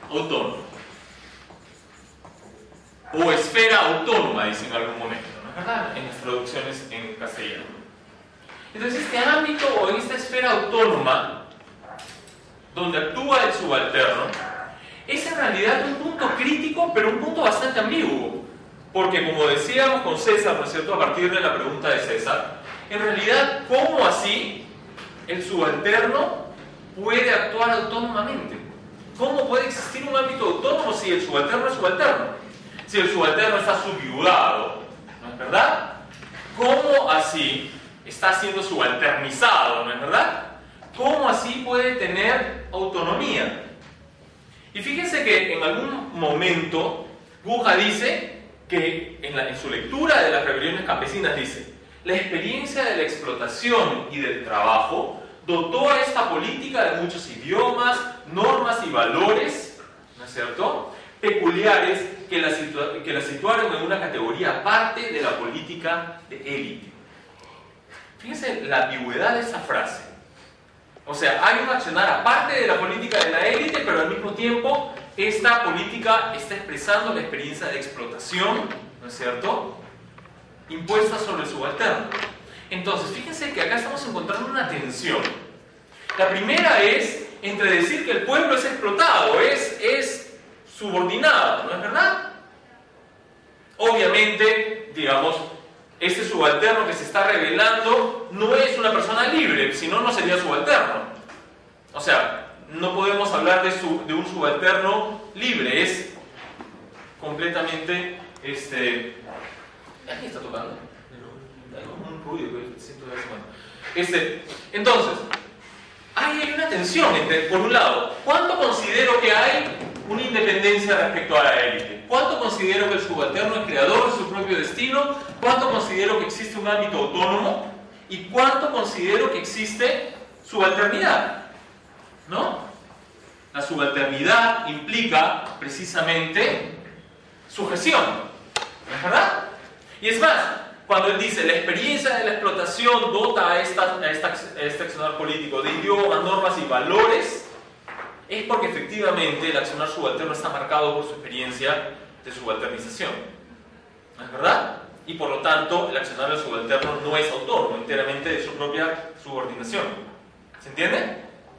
autónomo. O esfera autónoma, dicen en algún momento, ¿no es verdad? En las traducciones en castellano. Entonces, este ámbito o esta esfera autónoma, donde actúa el subalterno, es en realidad un punto crítico, pero un punto bastante ambiguo. Porque, como decíamos con César, ¿no es cierto?, a partir de la pregunta de César, en realidad, ¿cómo así el subalterno puede actuar autónomamente? ¿Cómo puede existir un ámbito autónomo si el subalterno es subalterno? Si el subalterno está subyugado, ¿no es verdad? ¿Cómo así está siendo subalternizado, ¿no es verdad? ¿Cómo así puede tener autonomía? Y fíjense que en algún momento Guja dice que en su lectura de las rebeliones campesinas dice: la experiencia de la explotación y del trabajo dotó a esta política de muchos idiomas, normas y valores, ¿no es cierto?, peculiares que la situaron en una categoría aparte de la política de élite. Fíjense la ambigüedad de esa frase. O sea, hay un accionar aparte de la política de la élite, pero al mismo tiempo esta política está expresando la experiencia de explotación, ¿no es cierto?, impuesta sobre el subalterno. Entonces, fíjense que acá estamos encontrando una tensión. La primera es entre decir que el pueblo es explotado, es subordinado, ¿no es verdad? Obviamente, digamos, este subalterno que se está rebelando no es una persona libre, si no, no sería subalterno. O sea, no podemos hablar de un subalterno libre, es completamente, ¿Aquí está tocando? Hay como un ruido que siento de vez en cuando. Entonces, hay una tensión entre, por un lado, ¿cuánto considero que hay una independencia respecto a la élite? ¿Cuánto considero que el subalterno es creador de su propio destino? ¿Cuánto considero que existe un ámbito autónomo? ¿Y cuánto considero que existe subalternidad? ¿No? La subalternidad implica precisamente sujeción, ¿no es verdad? Y es más, cuando él dice la experiencia de la explotación dota a este accionar político de idiomas, normas y valores, es porque efectivamente el accionar subalterno está marcado por su experiencia de subalternización, ¿no es verdad? Y por lo tanto el accionar del subalterno no es autónomo enteramente de su propia subordinación. ¿Se entiende?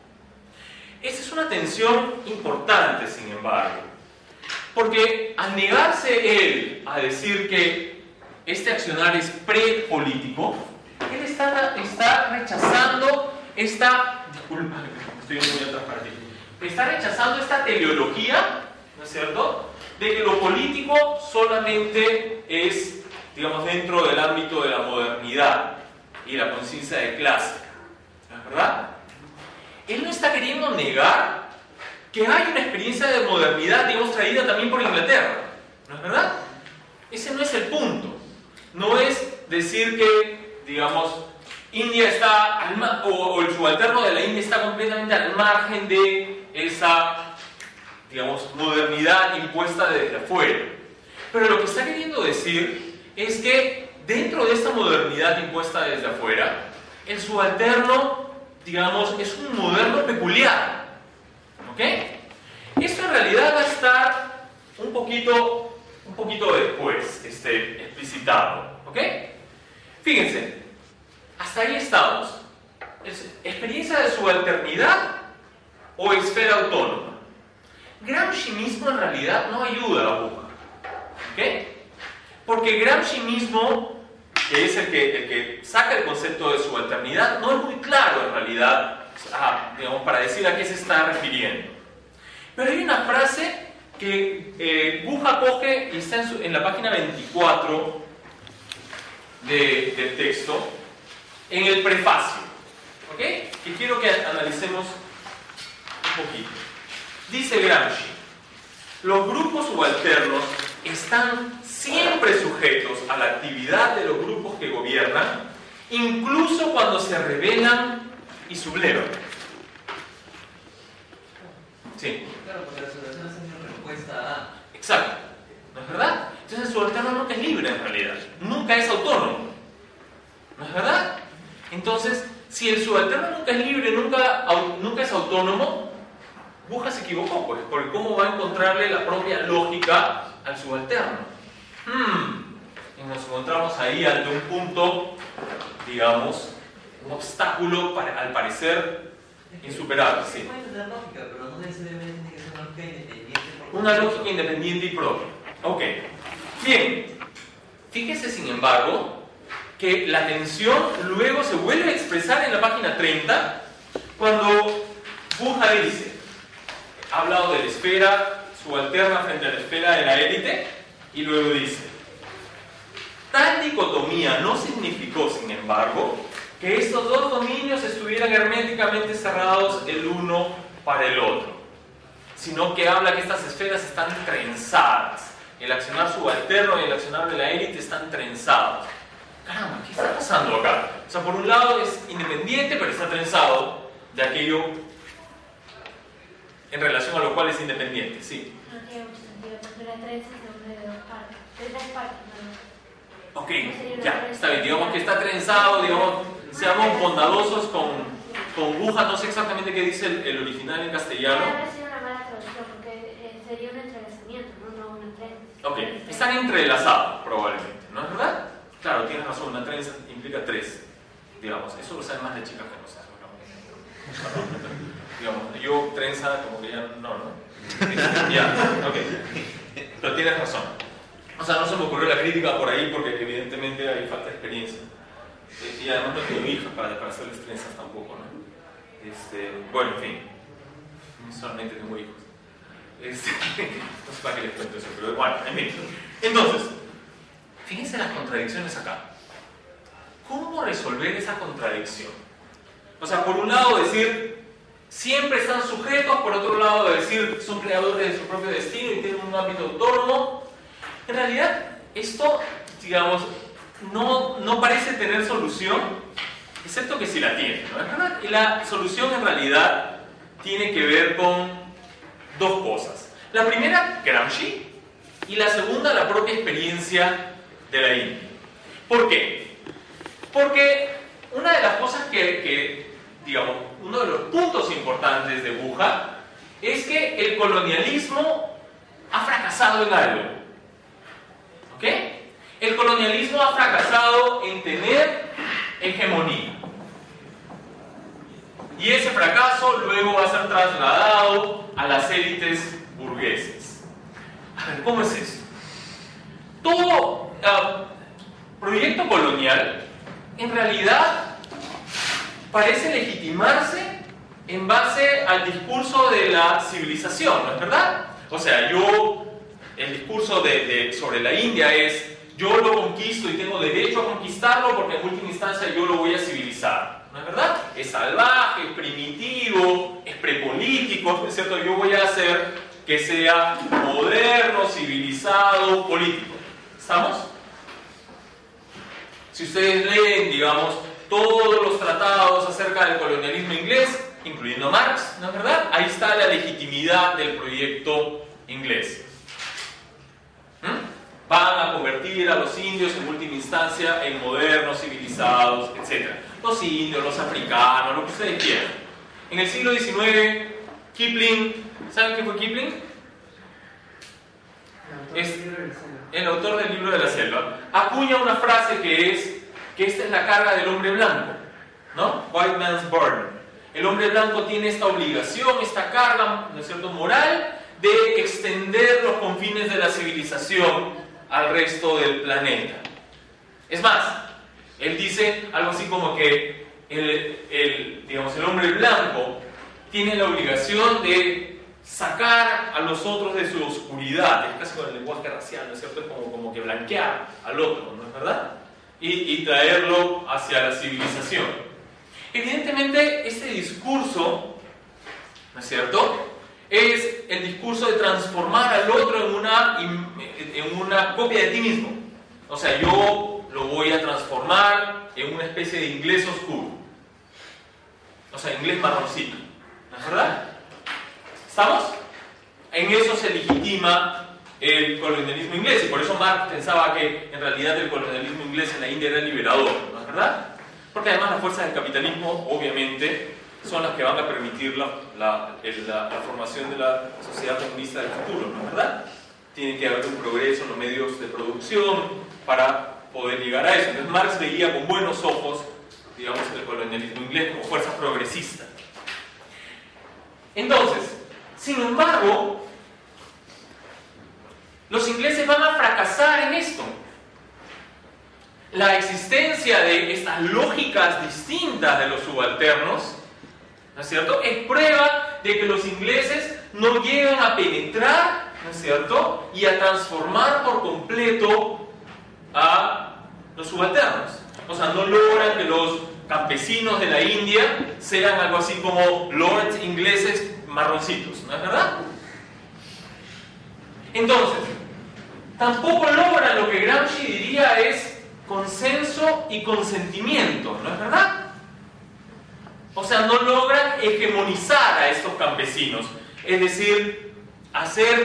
Esa es una tensión importante, sin embargo, porque al negarse él a decir que este accionar es prepolítico, él está rechazando disculpa, estoy muy atrás para ti. Está rechazando esta teleología, ¿no es cierto?, de que lo político solamente es, digamos, dentro del ámbito de la modernidad y la conciencia de clase, ¿no es verdad? Él no está queriendo negar que hay una experiencia de modernidad, digamos, traída también por Inglaterra, ¿no es verdad? Ese no es el punto. No es decir que, digamos, India está o el subalterno de la India está completamente al margen de esa, digamos, modernidad impuesta desde afuera. Pero lo que está queriendo decir es que dentro de esta modernidad impuesta desde afuera, el subalterno, digamos, es un moderno peculiar. ¿Ok? Esto en realidad va a estar un poquito después explicitado. ¿Ok? Fíjense, hasta ahí estamos. ¿Experiencia de subalternidad o esfera autónoma? Gramsci mismo en realidad no ayuda a Guja. ¿Ok? Porque Gramsci mismo, que es el que saca el concepto de subalternidad, no es muy claro en realidad, digamos, para decir a qué se está refiriendo. Pero hay una frase que Guja coge y está en la página 24 del texto, en el prefacio, ¿ok? Que quiero que analicemos un poquito. Dice Gramsci: los grupos subalternos están siempre sujetos a la actividad de los grupos que gobiernan, incluso cuando se rebelan y sublevan. Sí. Claro, porque la sublevación es una respuesta a... Exacto. ¿No es verdad? Entonces el subalterno nunca es libre en realidad. Nunca es autónomo. ¿No es verdad? Entonces, si el subalterno nunca es libre, nunca es autónomo, Buja se equivocó, pues, porque ¿cómo va a encontrarle la propia lógica al subalterno? Y nos encontramos ahí ante un punto, digamos, un obstáculo al parecer insuperable. Sí. Puede tener lógica, pero no necesariamente tiene que ser una lógica independiente. Una lógica independiente y propia. Ok. Bien. Fíjese, sin embargo, que la tensión luego se vuelve a expresar en la página 30 cuando Buja dice, ha hablado de la esfera subalterna frente a la esfera de la élite, y luego dice, tal dicotomía no significó, sin embargo, que estos dos dominios estuvieran herméticamente cerrados el uno para el otro, sino que habla que estas esferas están trenzadas. El accionar subalterno y el accionar de la élite están trenzados. Caramba, ¿qué está pasando acá? O sea, por un lado es independiente, pero está trenzado de aquello en relación a lo cual es independiente. Sí. No tiene mucho sentido, porque la trenza es nombre de dos partes. De tres partes, ¿no? Ok, ya, está bien. Digamos que está trenzado, digamos, seamos bondadosos con Buja. No sé exactamente qué dice el original en castellano. Debe haber sido una mala traducción, porque sería un entrelazamiento, no una trenza. Ok, están entrelazados probablemente, ¿no es verdad? Claro, tienes razón, una trenza implica tres, digamos, eso lo saben más de chicas que nosotros, ¿no? Digamos, yo trenza como que ya no, ¿no? Ya, ok, pero tienes razón. O sea, no se me ocurrió la crítica por ahí porque evidentemente hay falta de experiencia. Y además no tengo hijas para hacerles trenzas tampoco, ¿no? Bueno, en fin, solamente tengo hijos. No sé para qué les cuento eso, pero bueno, en fin. Entonces, fíjense las contradicciones acá. ¿Cómo resolver esa contradicción? O sea, por un lado decir, siempre están sujetos, por otro lado decir, son creadores de su propio destino y tienen un ámbito autónomo. En realidad, esto, digamos, no parece tener solución, excepto que sí la tiene, ¿no es verdad? Y la solución en realidad tiene que ver con dos cosas. La primera, Gramsci, y la segunda, la propia experiencia de la India. ¿Por qué? Porque una de las cosas digamos, uno de los puntos importantes de Buja es que el colonialismo ha fracasado en algo. ¿Ok? El colonialismo ha fracasado en tener hegemonía. Y ese fracaso luego va a ser trasladado a las élites burguesas. A ver, ¿cómo es eso? Todo proyecto colonial en realidad parece legitimarse en base al discurso de la civilización, ¿no es verdad? O sea, el discurso sobre la India es, yo lo conquisto y tengo derecho a conquistarlo porque en última instancia yo lo voy a civilizar, ¿no es verdad? Es salvaje, es primitivo, es prepolítico, ¿no es cierto? Yo voy a hacer que sea moderno, civilizado, político. ¿Estamos? Si ustedes leen, digamos, todos los tratados acerca del colonialismo inglés, incluyendo Marx, ¿no es verdad? Ahí está la legitimidad del proyecto inglés. Van a convertir a los indios en última instancia en modernos, civilizados, etc. Los indios, los africanos, lo que ustedes quieran. En el siglo XIX, Kipling, ¿saben qué fue Kipling? Es el autor del libro de la selva. Acuña una frase que esta es la carga del hombre blanco, ¿no? White man's burden. El hombre blanco tiene esta obligación, esta carga, ¿no es cierto?, moral, de extender los confines de la civilización al resto del planeta. Es más, él dice algo así como que el hombre blanco tiene la obligación de sacar a los otros de su oscuridad, es casi con el lenguaje racial, ¿no es cierto? Es como que blanquear al otro, ¿no es verdad? Y traerlo hacia la civilización. Evidentemente, este discurso, ¿no es cierto?, es el discurso de transformar al otro en una copia de ti mismo. O sea, yo lo voy a transformar en una especie de inglés oscuro. O sea, inglés marroncito. ¿No es verdad? ¿Estamos? En eso se legitima el colonialismo inglés, y por eso Marx pensaba que en realidad el colonialismo inglés en la India era liberador, ¿no es verdad? Porque además las fuerzas del capitalismo obviamente son las que van a permitir la formación de la sociedad comunista del futuro, ¿no es verdad? Tiene que haber un progreso en los medios de producción para poder llegar a eso. Entonces Marx veía con buenos ojos, digamos, el colonialismo inglés como fuerza progresista. Entonces, sin embargo, los ingleses van a fracasar en esto. La existencia de estas lógicas distintas de los subalternos, ¿no es cierto?, es prueba de que los ingleses no llegan a penetrar, ¿no es cierto?, y a transformar por completo a los subalternos. O sea, no logran que los campesinos de la India sean algo así como lords ingleses marroncitos, ¿no es verdad? Entonces, tampoco logran lo que Gramsci diría es consenso y consentimiento, ¿no es verdad? O sea, no logran hegemonizar a estos campesinos, es decir, hacer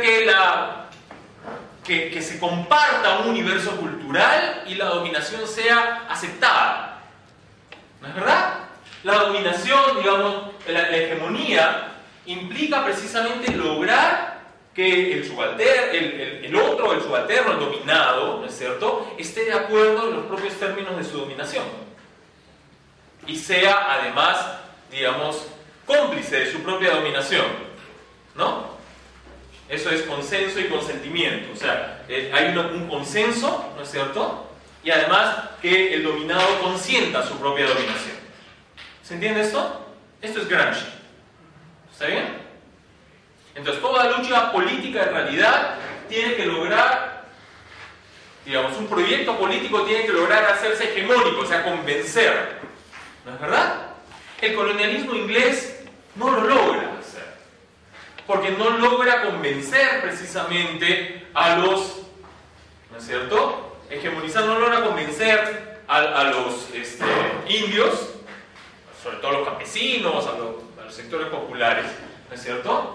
que se comparta un universo cultural y la dominación sea aceptada, ¿no es verdad? La dominación, digamos, la hegemonía implica precisamente lograr que el subalterno, el subalterno, el dominado, ¿no es cierto?, esté de acuerdo en los propios términos de su dominación y sea además, digamos, cómplice de su propia dominación, ¿no? Eso es consenso y consentimiento, o sea, hay un consenso, ¿no es cierto?, y además que el dominado consienta su propia dominación. ¿Se entiende esto? Esto es Gramsci. ¿Está bien? Entonces, toda lucha política en realidad tiene que lograr, digamos, un proyecto político tiene que lograr hacerse hegemónico, o sea, convencer. ¿No es verdad? El colonialismo inglés no lo logra hacer, porque no logra convencer precisamente a los, ¿no es cierto?, hegemonizar, no logra convencer a los indios, sobre todo a los campesinos, a los sectores populares, ¿no es cierto?,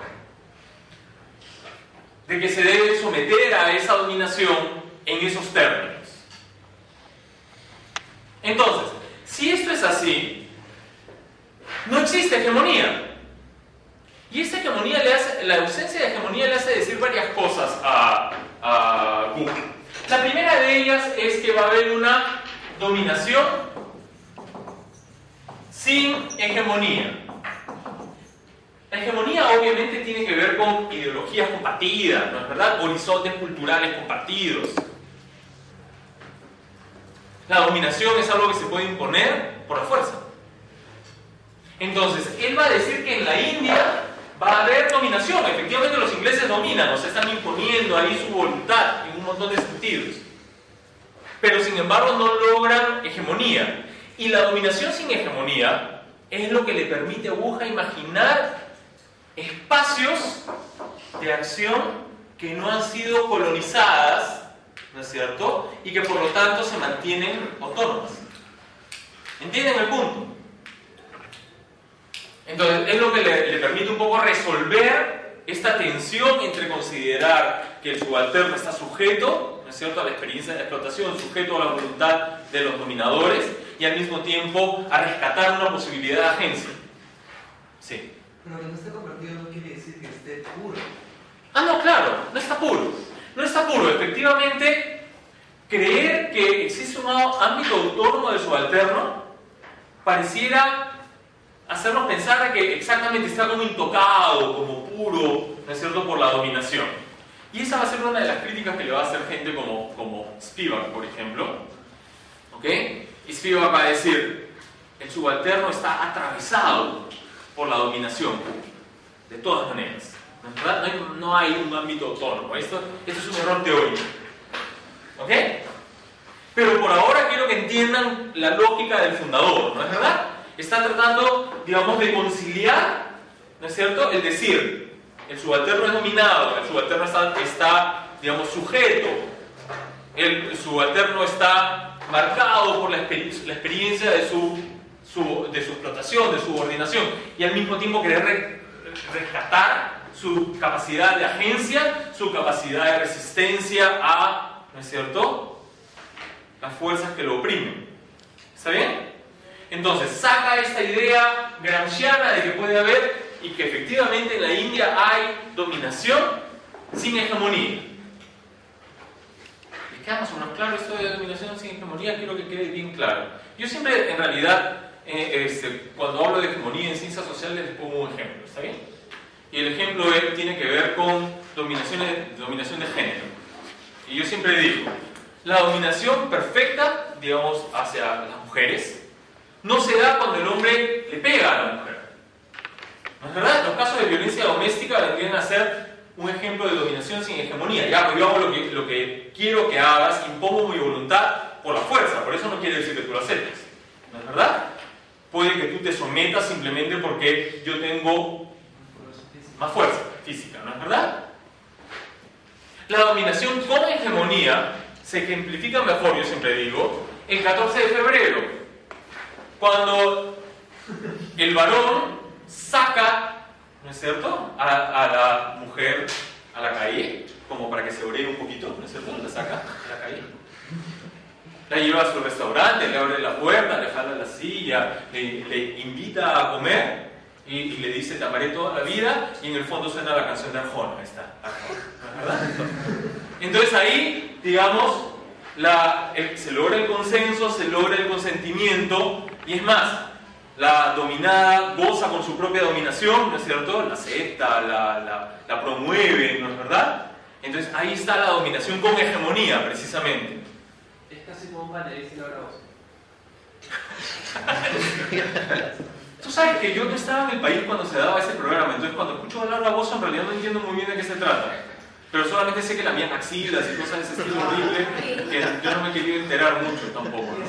de que se debe someter a esa dominación en esos términos. Entonces, si esto es así, no existe hegemonía. Y esta hegemonía la ausencia de hegemonía le hace decir varias cosas a Cook. La primera de ellas es que va a haber una dominación sin hegemonía. La hegemonía obviamente tiene que ver con ideologías compartidas, ¿no es verdad? Horizontes culturales compartidos. La dominación es algo que se puede imponer por la fuerza. Entonces, él va a decir que en la India va a haber dominación. Efectivamente los ingleses dominan, o sea, están imponiendo ahí su voluntad en un montón de sentidos. Pero sin embargo no logran hegemonía. Y la dominación sin hegemonía es lo que le permite a Aguja imaginar espacios de acción que no han sido colonizadas, ¿no es cierto?, y que por lo tanto se mantienen autónomas. ¿Entienden el punto? Entonces es lo que le permite un poco resolver esta tensión entre considerar que el subalterno está sujeto, ¿no es cierto?, a la experiencia de explotación, sujeto a la voluntad de los dominadores, y al mismo tiempo a rescatar una posibilidad de agencia. Sí. Pero que no esté convertido no quiere decir que esté puro. Ah, no, claro, no está puro. No está puro. Efectivamente, creer que existe un ámbito autónomo del subalterno pareciera hacernos pensar de que exactamente está como intocado, como puro, ¿no es cierto?, por la dominación. Y esa va a ser una de las críticas que le va a hacer gente como Spivak, por ejemplo. ¿Ok? Y Spivak va a decir, el subalterno está atravesado por la dominación, de todas maneras. ¿Verdad? No hay un ámbito autónomo. Esto es un error teórico. ¿Ok? Pero por ahora quiero que entiendan la lógica del fundador, ¿no es verdad? Está tratando, digamos, de conciliar, ¿no es cierto?, el decir, el subalterno es dominado, el subalterno está digamos, sujeto, el subalterno está marcado por la experiencia de su explotación, de su subordinación, y al mismo tiempo querer rescatar su capacidad de agencia, su capacidad de resistencia a, ¿no es cierto?, las fuerzas que lo oprimen. ¿Está bien? Entonces, saca esta idea gramsciana de que puede haber y que efectivamente en la India hay dominación sin hegemonía. ¿Les queda más o menos claro esto de dominación sin hegemonía? Quiero que quede bien claro. Yo siempre, en realidad, cuando hablo de hegemonía en ciencias sociales, les pongo un ejemplo, ¿está bien? Y el ejemplo tiene que ver con dominación de género. Y yo siempre digo, la dominación perfecta, digamos, hacia las mujeres, no se da cuando el hombre le pega a la mujer. ¿No es verdad? Los casos de violencia doméstica vendrían a ser un ejemplo de dominación sin hegemonía. Ya, pues yo hago lo que quiero que hagas, impongo mi voluntad por la fuerza, por eso no quiere decir que tú lo aceptes. ¿No es verdad? Puede que tú te sometas simplemente porque yo tengo más fuerza física, ¿no es verdad? La dominación con hegemonía se ejemplifica mejor, yo siempre digo, el 14 de febrero, cuando el varón saca, ¿no es cierto?, a la mujer a la calle, como para que se oree un poquito, ¿no es cierto?, la saca a la calle. La lleva a su restaurante, le abre la puerta, le jala la silla, le invita a comer y le dice te amaré toda la vida, y en el fondo suena la canción de Arjona. Ahí está, Arjona, ¿verdad? Entonces ahí, digamos, se logra el consenso, se logra el consentimiento, y es más, la dominada goza con su propia dominación, ¿no es cierto? La acepta, la promueve, ¿no es verdad? Entonces ahí está la dominación con hegemonía, precisamente. Es casi como un panelista y Laura Bozzo. Tú sabes que yo no estaba en el país cuando se daba ese programa, entonces cuando escucho a Laura Bozzo en realidad no entiendo muy bien de qué se trata. Pero solamente sé que la mía axilas y cosas de ese estilo horrible, que yo no me he querido enterar mucho tampoco, ¿no?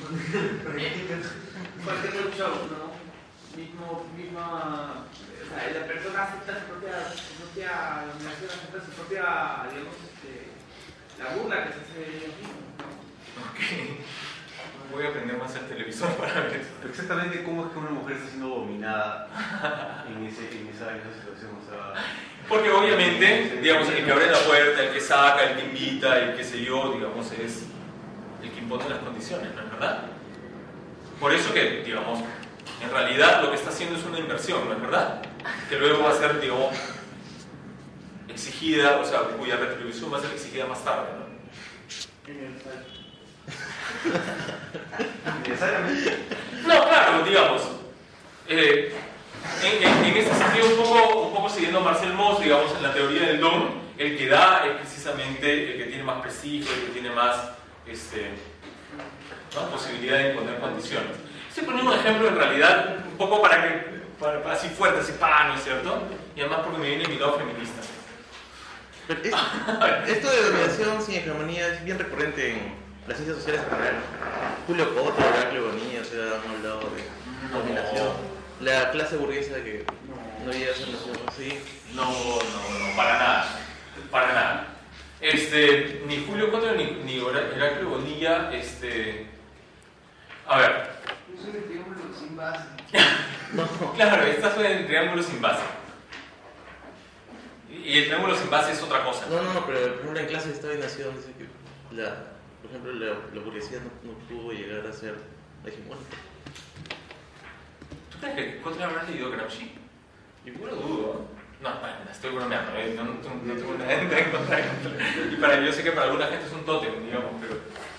Cualquier show, ¿no? Misma... O sea, la persona acepta su propia dominación, acepta su propia, digamos, la burla que se hace de ellos mismos, ¿no? Ok. Voy a aprender más el televisor para ver eso. Pero exactamente cómo es que una mujer está siendo dominada en esa situación, o sea... Porque obviamente, digamos, el que abre la puerta, el que saca, el que invita, el que se yo, digamos, es el que impone las condiciones, ¿no es verdad? Por eso que, digamos, en realidad lo que está haciendo es una inversión, ¿no es verdad? Que luego va a ser, digamos, exigida, o sea, cuya retribución va a ser exigida más tarde, ¿no? ¿Necesariamente? No, claro, digamos. En este sentido, un poco siguiendo a Marcel Mauss, digamos, en la teoría del don, el que da es precisamente el que tiene más prestigio, el que tiene más ¿no? posibilidad de imponer condiciones. Estoy poniendo un ejemplo en realidad, un poco para así fuerte, así ¿no es cierto? Y además porque me viene mi lado feminista. Esto de dominación sin hegemonía es bien recurrente en las ciencias sociales en general. Julio Cotto, Heraclio Bonilla, se han hablado de dominación. La clase burguesa que no había esa noción así. No, para nada. Ni Julio Cotto ni Heraclio Bonilla, a ver. Yo soy el triángulo sin base. Claro, estás en el triángulo sin base. Y el triángulo sin base es otra cosa. No, pero por ejemplo en clase de Estado y Nación dice que por ejemplo la burguesía no pudo llegar a ser hegemónica. ¿Tú crees que Cotto habrá leído Gramsci? Yo lo dudo. No, bueno, estoy bromeando, no tengo nada en contra. Y yo sé que para alguna gente es un tótem, digamos, pero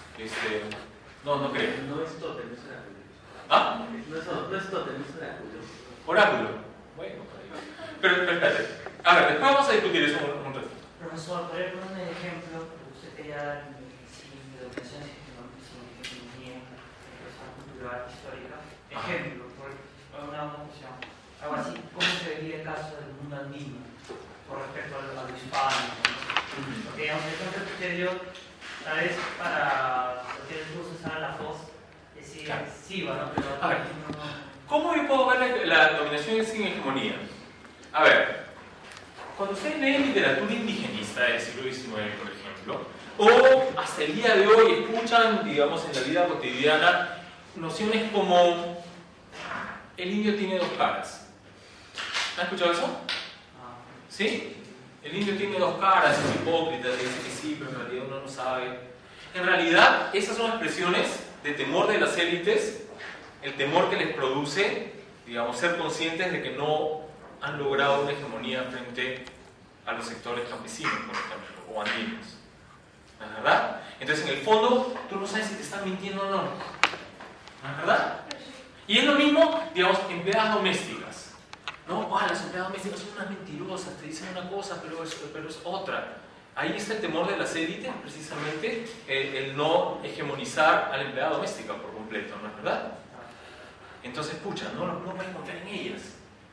no creo. No es tótem, es oráculo. ¿Ah? No es tótem, es oráculo. Oráculo. Bueno, pero espérate. A ver, después vamos a discutir eso un ratito. Profesor, por ejemplo, un ejemplo que usted quería dar de educación sin hegemonía, educación cultural, histórica. Ejemplo, por una cuestión. Algo así, ¿cómo se vería el caso del mundo andino con respecto a lo hispano? Porque, digamos, el ejemplo que usted dio, tal vez para cualquier curso usar la voz, es excesiva, ¿no? Pero a ver, ¿cómo yo puedo ver la dominación sin hegemonía? A ver, cuando ustedes leen literatura indigenista del siglo XIX, por ejemplo, o hasta el día de hoy escuchan, digamos, en la vida cotidiana, nociones como el indio tiene dos caras. ¿Han escuchado eso? ¿Sí? El indio tiene dos caras, es hipócrita, dice que sí, pero en realidad uno no sabe. En realidad, esas son expresiones de temor de las élites el temor que les produce, digamos, ser conscientes de que no han logrado una hegemonía frente a los sectores campesinos, por ejemplo, o andinos. ¿No es verdad? Entonces, en el fondo, tú no sabes si te están mintiendo o no. ¿No es verdad? Y es lo mismo, digamos, empleadas domésticas. ¿No? Las empleadas domésticas son unas mentirosas, te dicen una cosa, pero es otra. Ahí está el temor de las élites, precisamente, el no hegemonizar a la empleada doméstica por completo, ¿no es verdad? Entonces, pucha, no puedes confiar en ellas.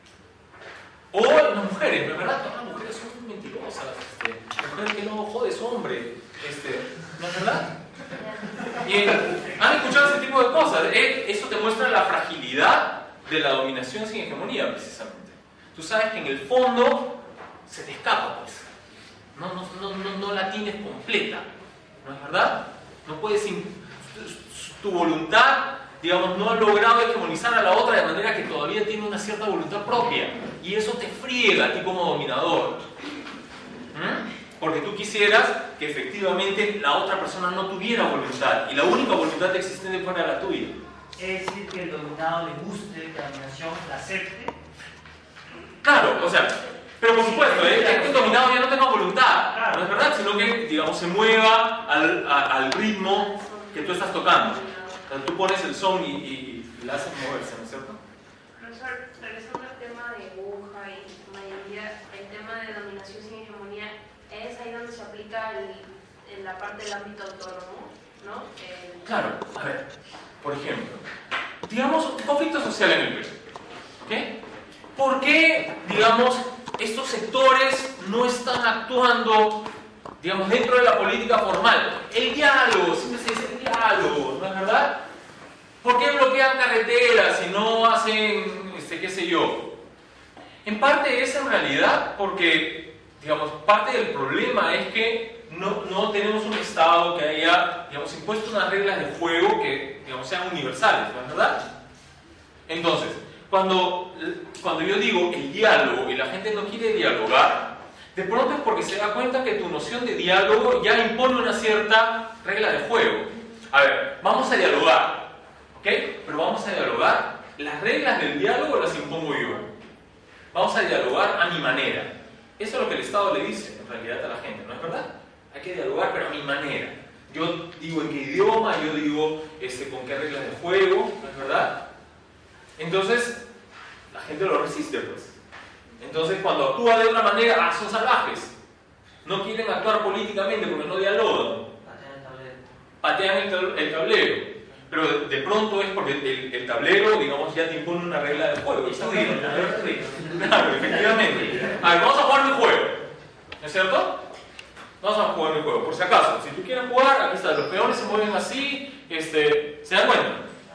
O en las mujeres, ¿no es verdad? Todas las mujeres son mentirosas. La mujer que no jode es hombre, ¿no es verdad? Y han escuchado ese tipo de cosas. Eso te muestra la fragilidad de la dominación sin hegemonía, precisamente. Tú sabes que en el fondo se te escapa, pues. No la tienes completa, ¿no es verdad? No puedes, tu voluntad, digamos, no ha logrado hegemonizar a la otra de manera que todavía tiene una cierta voluntad propia, y eso te friega a ti como dominador. Porque tú quisieras que efectivamente la otra persona no tuviera voluntad, y la única voluntad existente fuera la tuya. Es decir, que el dominado le guste, que la dominación la acepte. Claro, o sea, pero por supuesto, que el dominado ya no tenga voluntad, Claro. no es verdad, sino que, digamos, se mueva al ritmo que tú estás tocando. O sea, tú pones el son y la haces moverse, ¿no es cierto? Profesor, regresando al tema de Buja y mayoría, el tema de dominación sin hegemonía, es ahí donde se aplica en la parte del ámbito autónomo, ¿no? Claro, a ver, por ejemplo, digamos, un conflicto social en el Perú, ¿ok? ¿Por qué, digamos, estos sectores no están actuando, digamos, dentro de la política formal? El diálogo, siempre se dice el diálogo, ¿no es verdad? ¿Por qué bloquean carreteras y no hacen, qué sé yo? En parte es en realidad porque, digamos, parte del problema es que no tenemos un Estado que haya, digamos, impuesto unas reglas de juego que, digamos, sean universales, ¿no es verdad? Entonces, cuando yo digo el diálogo y la gente no quiere dialogar, de pronto es porque se da cuenta que tu noción de diálogo ya impone una cierta regla de juego. A ver, vamos a dialogar, ¿ok? Pero vamos a dialogar, las reglas del diálogo las impongo yo. Vamos a dialogar a mi manera. Eso es lo que el Estado le dice, en realidad, a la gente, ¿no es verdad? Hay que dialogar, pero a mi manera. Yo digo en qué idioma, yo digo con qué reglas de juego, ¿no es verdad? Entonces, la gente lo resiste, pues. Entonces, cuando actúa de una manera, son salvajes. No quieren actuar políticamente porque no dialogan. Patean el tablero. Pero de pronto es porque el tablero, digamos, ya te impone una regla de juego. Claro, efectivamente. A ver, vamos a jugar mi juego. ¿No es cierto? Vamos a jugar mi juego. Por si acaso, si tú quieres jugar, aquí está. Los peones se mueven así. ¿Se dan cuenta?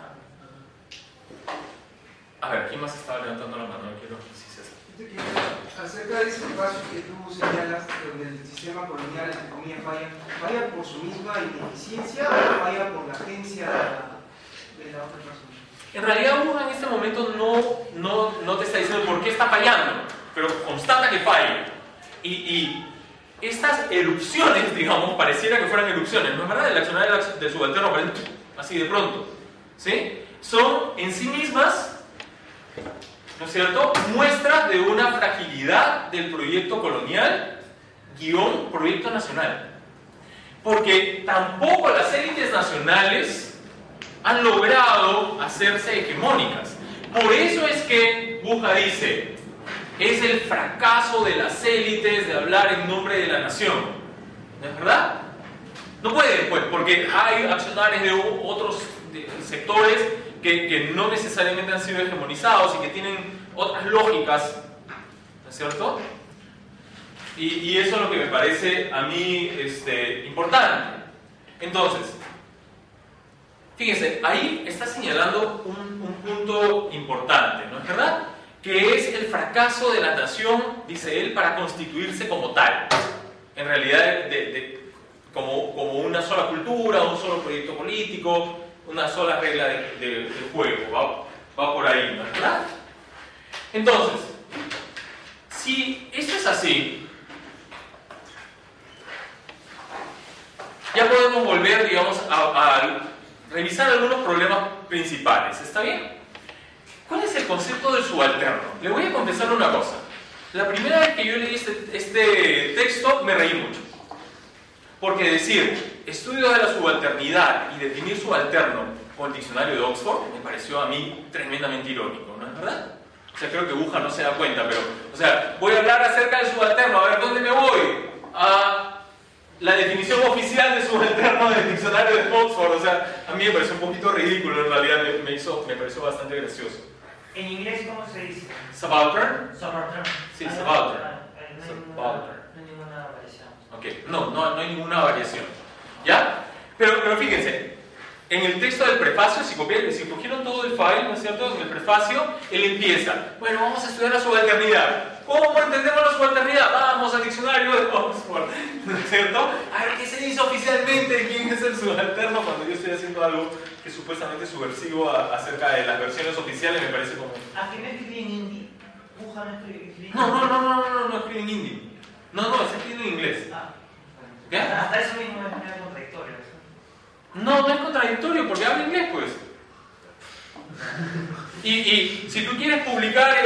A ver, ¿quién más estaba levantando la mano? Quiero si se hace. Acerca de ese espacio que tú señalas, donde el sistema colonial, entre comillas, vaya por su misma ineficiencia o vaya por la agencia de la otra persona. En realidad, uno en este momento no te está diciendo por qué está fallando, pero constata que falla. Y estas erupciones, digamos, pareciera que fueran erupciones, ¿no es verdad? El accionar del subalterno, así de pronto, ¿sí? Son en sí mismas, ¿no es cierto?, muestras de una fragilidad del proyecto colonial / proyecto nacional. Porque tampoco las élites nacionales han logrado hacerse hegemónicas. Por eso es que Buja dice, es el fracaso de las élites de hablar en nombre de la nación. ¿No es verdad? No puede, pues, porque hay accionarios de otros sectores que no necesariamente han sido hegemonizados y que tienen otras lógicas, ¿no es cierto? Y eso es lo que me parece a mí importante. Entonces, fíjense, ahí está señalando un punto importante, ¿no es verdad? Que es el fracaso de la nación, dice él, para constituirse como tal. En realidad, como una sola cultura, un solo proyecto político, una sola regla de juego. Va por ahí, ¿no es verdad? Entonces, si esto es así, ya podemos volver, digamos, a revisar algunos problemas principales, ¿está bien? ¿Cuál es el concepto del subalterno? Le voy a confesar una cosa. La primera vez que yo leí este texto me reí mucho. Porque decir estudios de la subalternidad y definir subalterno con el diccionario de Oxford me pareció a mí tremendamente irónico, ¿no es verdad? O sea, creo que Buja no se da cuenta, pero, o sea, voy a hablar acerca del subalterno, a ver, ¿dónde me voy? A la definición oficial de subalterno del diccionario de Oxford, o sea, a mí me pareció un poquito ridículo, en realidad me pareció bastante gracioso. ¿En inglés cómo se dice? Subaltern. Subaltern. Sí, subaltern. No hay ninguna variación. Ok, no hay ninguna variación. ¿Ya? Pero fíjense, en el texto del prefacio, si cogieron todo el file, ¿no es cierto? En el prefacio, él empieza, bueno, vamos a estudiar la subalternidad. ¿Cómo entendemos la subalternidad? Vamos al diccionario de Oxford, ¿no es cierto? A ver, ¿qué se dice oficialmente de quién es el subalterno cuando yo estoy haciendo algo que es supuestamente subversivo acerca de las versiones oficiales? Me parece como... ¿A qué me escribí en hindi? Buja no escribí. No escribe en hindi. No, está escrito en inglés. ¿Qué? Hasta eso mismo es contradictorio. No es contradictorio porque habla inglés, pues. Y si tú quieres publicar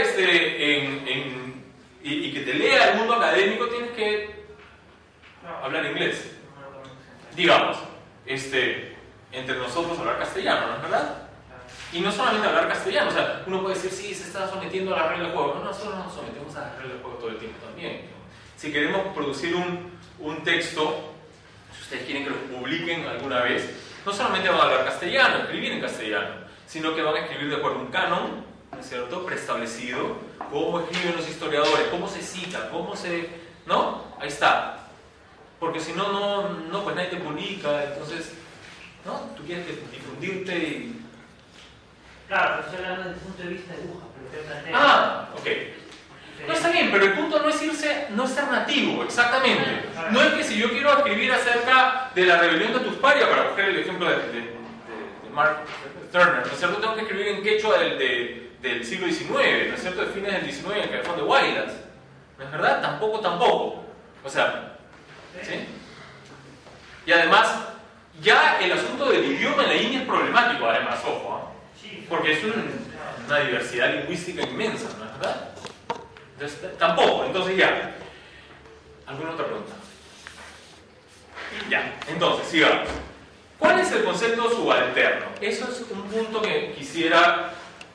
y que te lea el mundo académico, tienes que hablar inglés. Digamos, entre nosotros hablar castellano, ¿no es verdad? Y no solamente hablar castellano, o sea, uno puede decir, sí, se está sometiendo a la regla del juego. No, nosotros nos sometemos a la regla del juego todo el tiempo también. Si queremos producir un texto, si ustedes quieren que lo publiquen alguna vez, no solamente van a hablar castellano, escribir en castellano, sino que van a escribir de acuerdo a un canon, ¿no es cierto?, preestablecido, cómo escriben los historiadores, cómo se cita, cómo se... ¿no? Ahí está. Porque si no, pues nadie te publica, entonces, ¿no? Tú quieres difundirte y... Claro, pero estoy hablando desde el punto de vista de Buja, pero usted plantea... Ok. No, está bien, pero el punto no es ser nativo, exactamente. No es que si yo quiero escribir acerca de la rebelión de Tusparia, para coger el ejemplo de Mark Turner, ¿no es cierto? Tengo que escribir en quechua del siglo XIX, ¿no es cierto? De fines del XIX, en el callejón de Huaylas. ¿No es verdad? Tampoco. O sea, ¿sí? Y además, ya el asunto del idioma en la India es problemático, además, ojo, ¿eh? Porque es una diversidad lingüística inmensa, ¿no es verdad? Entonces, tampoco, entonces ya. ¿Alguna otra pregunta? Ya, entonces, sigamos. ¿Cuál es el concepto subalterno? Eso es un punto que quisiera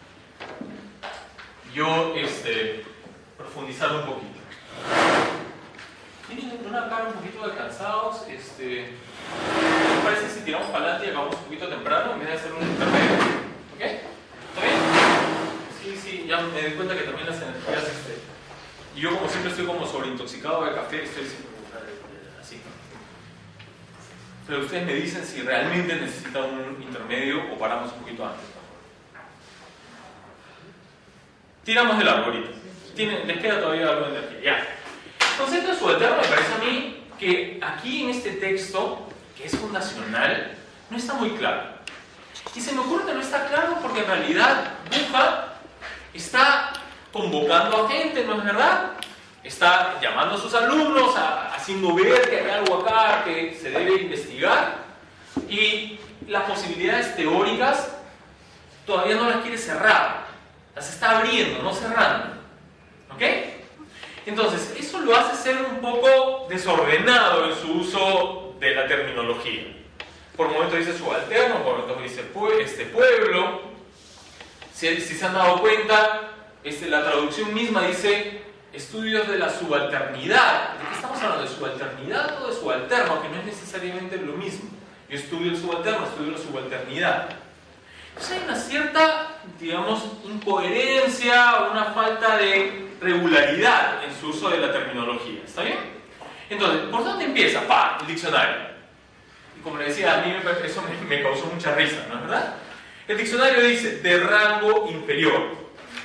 yo profundizar un poquito. Tienen una cara un poquito descansados. ¿Qué les parece si tiramos para adelante y acabamos un poquito temprano en vez de hacer un intermedio? ¿Ok? ¿Está bien? Sí, ya me di cuenta que también las energías... Y yo como siempre estoy como sobreintoxicado de café, estoy siempre así. Pero ustedes me dicen si realmente necesitan un intermedio o paramos un poquito antes. Tiramos de largo ahorita. Les queda todavía algo de energía. Ya. El concepto de subalterno me parece a mí que aquí en este texto, que es fundacional, no está muy claro. Y se me ocurre que no está claro porque en realidad Buja está convocando a gente, ¿no es verdad? Está llamando a sus alumnos, haciendo ver que hay algo acá que se debe investigar, y las posibilidades teóricas todavía no las quiere cerrar, las está abriendo, no cerrando. ¿Ok? Entonces, eso lo hace ser un poco desordenado en su uso de la terminología. Por momentos dice subalterno, por momentos dice pueblo. Si se han dado cuenta, la traducción misma dice estudios de la subalternidad. ¿De qué estamos hablando? ¿De subalternidad o de subalterno? Que no es necesariamente lo mismo. Yo estudio el subalterno, estudio la subalternidad. Entonces hay una cierta, digamos, incoherencia, una falta de regularidad en su uso de la terminología. ¿Está bien? Entonces, ¿por dónde empieza? El diccionario. Y como le decía, a mí eso me causó mucha risa, ¿no es verdad? El diccionario dice, de rango inferior.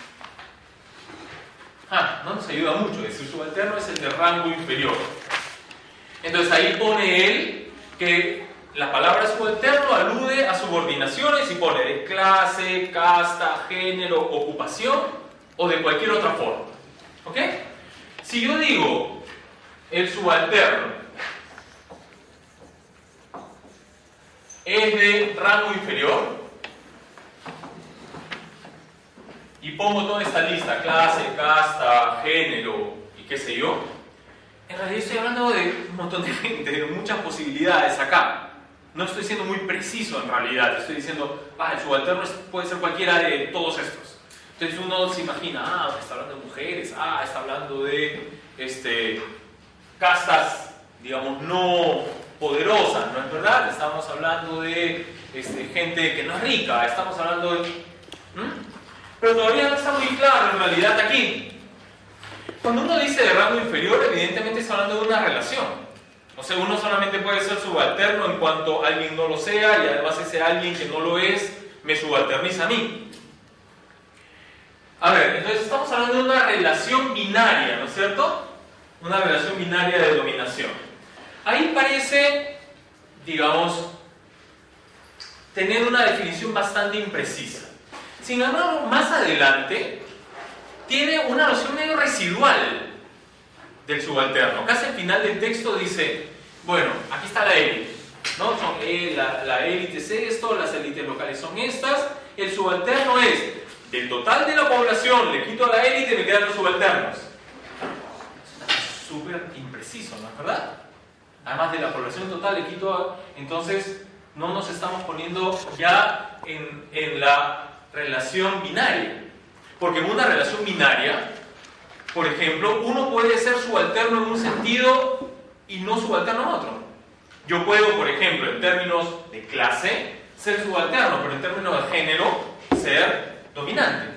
No nos ayuda mucho, decir subalterno es el de rango inferior. Entonces ahí pone él que la palabra subalterno alude a subordinaciones y pone de clase, casta, género, ocupación o de cualquier otra forma. ¿Ok? Si yo digo el subalterno es de rango inferior, y pongo toda esta lista, clase, casta, género y qué sé yo, en realidad estoy hablando de un montón de gente, de muchas posibilidades acá. No estoy siendo muy preciso en realidad, estoy diciendo, el subalterno puede ser cualquiera de todos estos. Entonces uno se imagina, está hablando de mujeres, está hablando de castas, digamos, no poderosas, ¿no es verdad? Estamos hablando de gente que no es rica, estamos hablando de... Pero todavía no está muy claro en realidad aquí. Cuando uno dice de rango inferior, evidentemente está hablando de una relación. O sea, uno solamente puede ser subalterno en cuanto alguien no lo sea, y además ese alguien que no lo es me subalterniza a mí. A ver, entonces estamos hablando de una relación binaria, ¿no es cierto? Una relación binaria de dominación. Ahí parece, digamos, tener una definición bastante imprecisa. Sin embargo, más adelante, tiene una noción medio residual del subalterno. Casi al final del texto dice, bueno, aquí está la élite, ¿no? La élite es esto, las élites locales son estas, el subalterno es, del total de la población, le quito a la élite y me quedan los subalternos. Súper impreciso, ¿no es verdad? Además de la población total le quito a... Entonces, no nos estamos poniendo ya en la relación binaria. Porque en una relación binaria, por ejemplo, uno puede ser subalterno en un sentido y no subalterno en otro. Yo puedo, por ejemplo, en términos de clase, ser subalterno, pero en términos de género, ser dominante.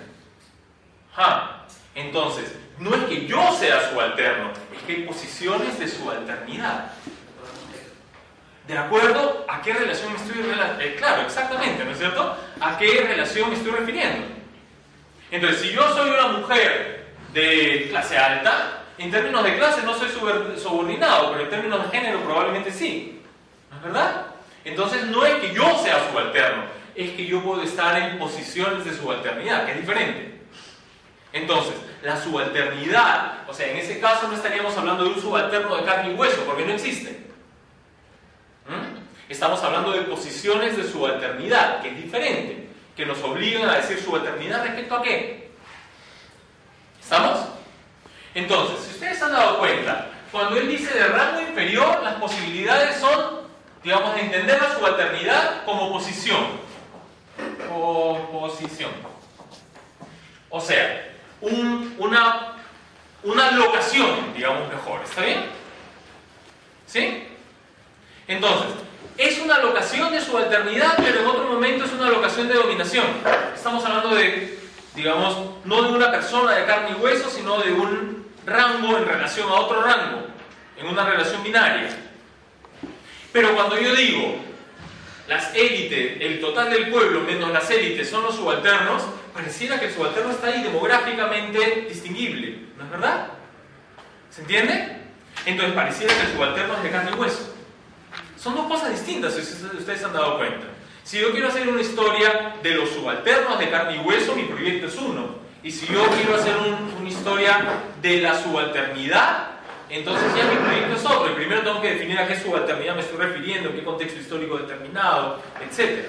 Entonces, no es que yo sea subalterno, es que hay posiciones de subalternidad. ¿De acuerdo a qué relación me estoy refiriendo? Claro, exactamente, ¿no es cierto? ¿A qué relación me estoy refiriendo? Entonces, si yo soy una mujer de clase alta, en términos de clase no soy subordinado, pero en términos de género probablemente sí. ¿No es verdad? Entonces, no es que yo sea subalterno, es que yo puedo estar en posiciones de subalternidad, que es diferente. Entonces, la subalternidad, o sea, en ese caso no estaríamos hablando de un subalterno de carne y hueso, porque no existe. Estamos hablando de posiciones de subalternidad, que es diferente, que nos obligan a decir subalternidad respecto a qué. ¿Estamos? Entonces, si ustedes se han dado cuenta, cuando él dice de rango inferior, las posibilidades son, digamos, de entender la subalternidad como posición. Posición. O sea, una locación, digamos mejor. ¿Está bien? ¿Sí? Entonces, es una locación de subalternidad, pero en otro momento es una locación de dominación. Estamos hablando de, digamos, no de una persona de carne y hueso, sino de un rango en relación a otro rango, en una relación binaria. Pero cuando yo digo, las élites, el total del pueblo menos las élites son los subalternos, pareciera que el subalterno está ahí demográficamente distinguible, ¿no es verdad? ¿Se entiende? Entonces pareciera que el subalterno es de carne y hueso. Son dos cosas distintas, si ustedes se han dado cuenta. Si yo quiero hacer una historia de los subalternos de carne y hueso, mi proyecto es uno. Y si yo quiero hacer una historia de la subalternidad, entonces ya mi proyecto es otro. Y primero tengo que definir a qué subalternidad me estoy refiriendo, en qué contexto histórico determinado, etc.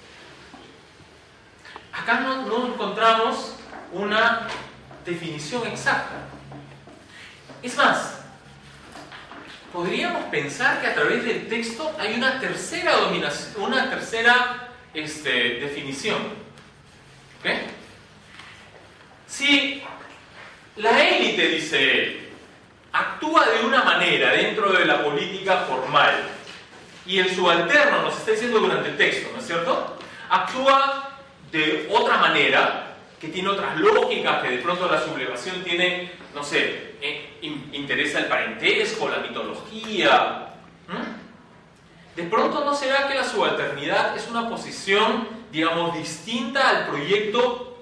Acá no encontramos una definición exacta. Es más, podríamos pensar que a través del texto hay una tercera definición. ¿Ok? Si la élite, dice él, actúa de una manera dentro de la política formal y el subalterno, nos está diciendo durante el texto, ¿no es cierto?, actúa de otra manera, que tiene otras lógicas, que de pronto la sublevación tiene, no sé, interesa el parentesco, la mitología. De pronto, ¿no será que la subalternidad es una posición, digamos, distinta al proyecto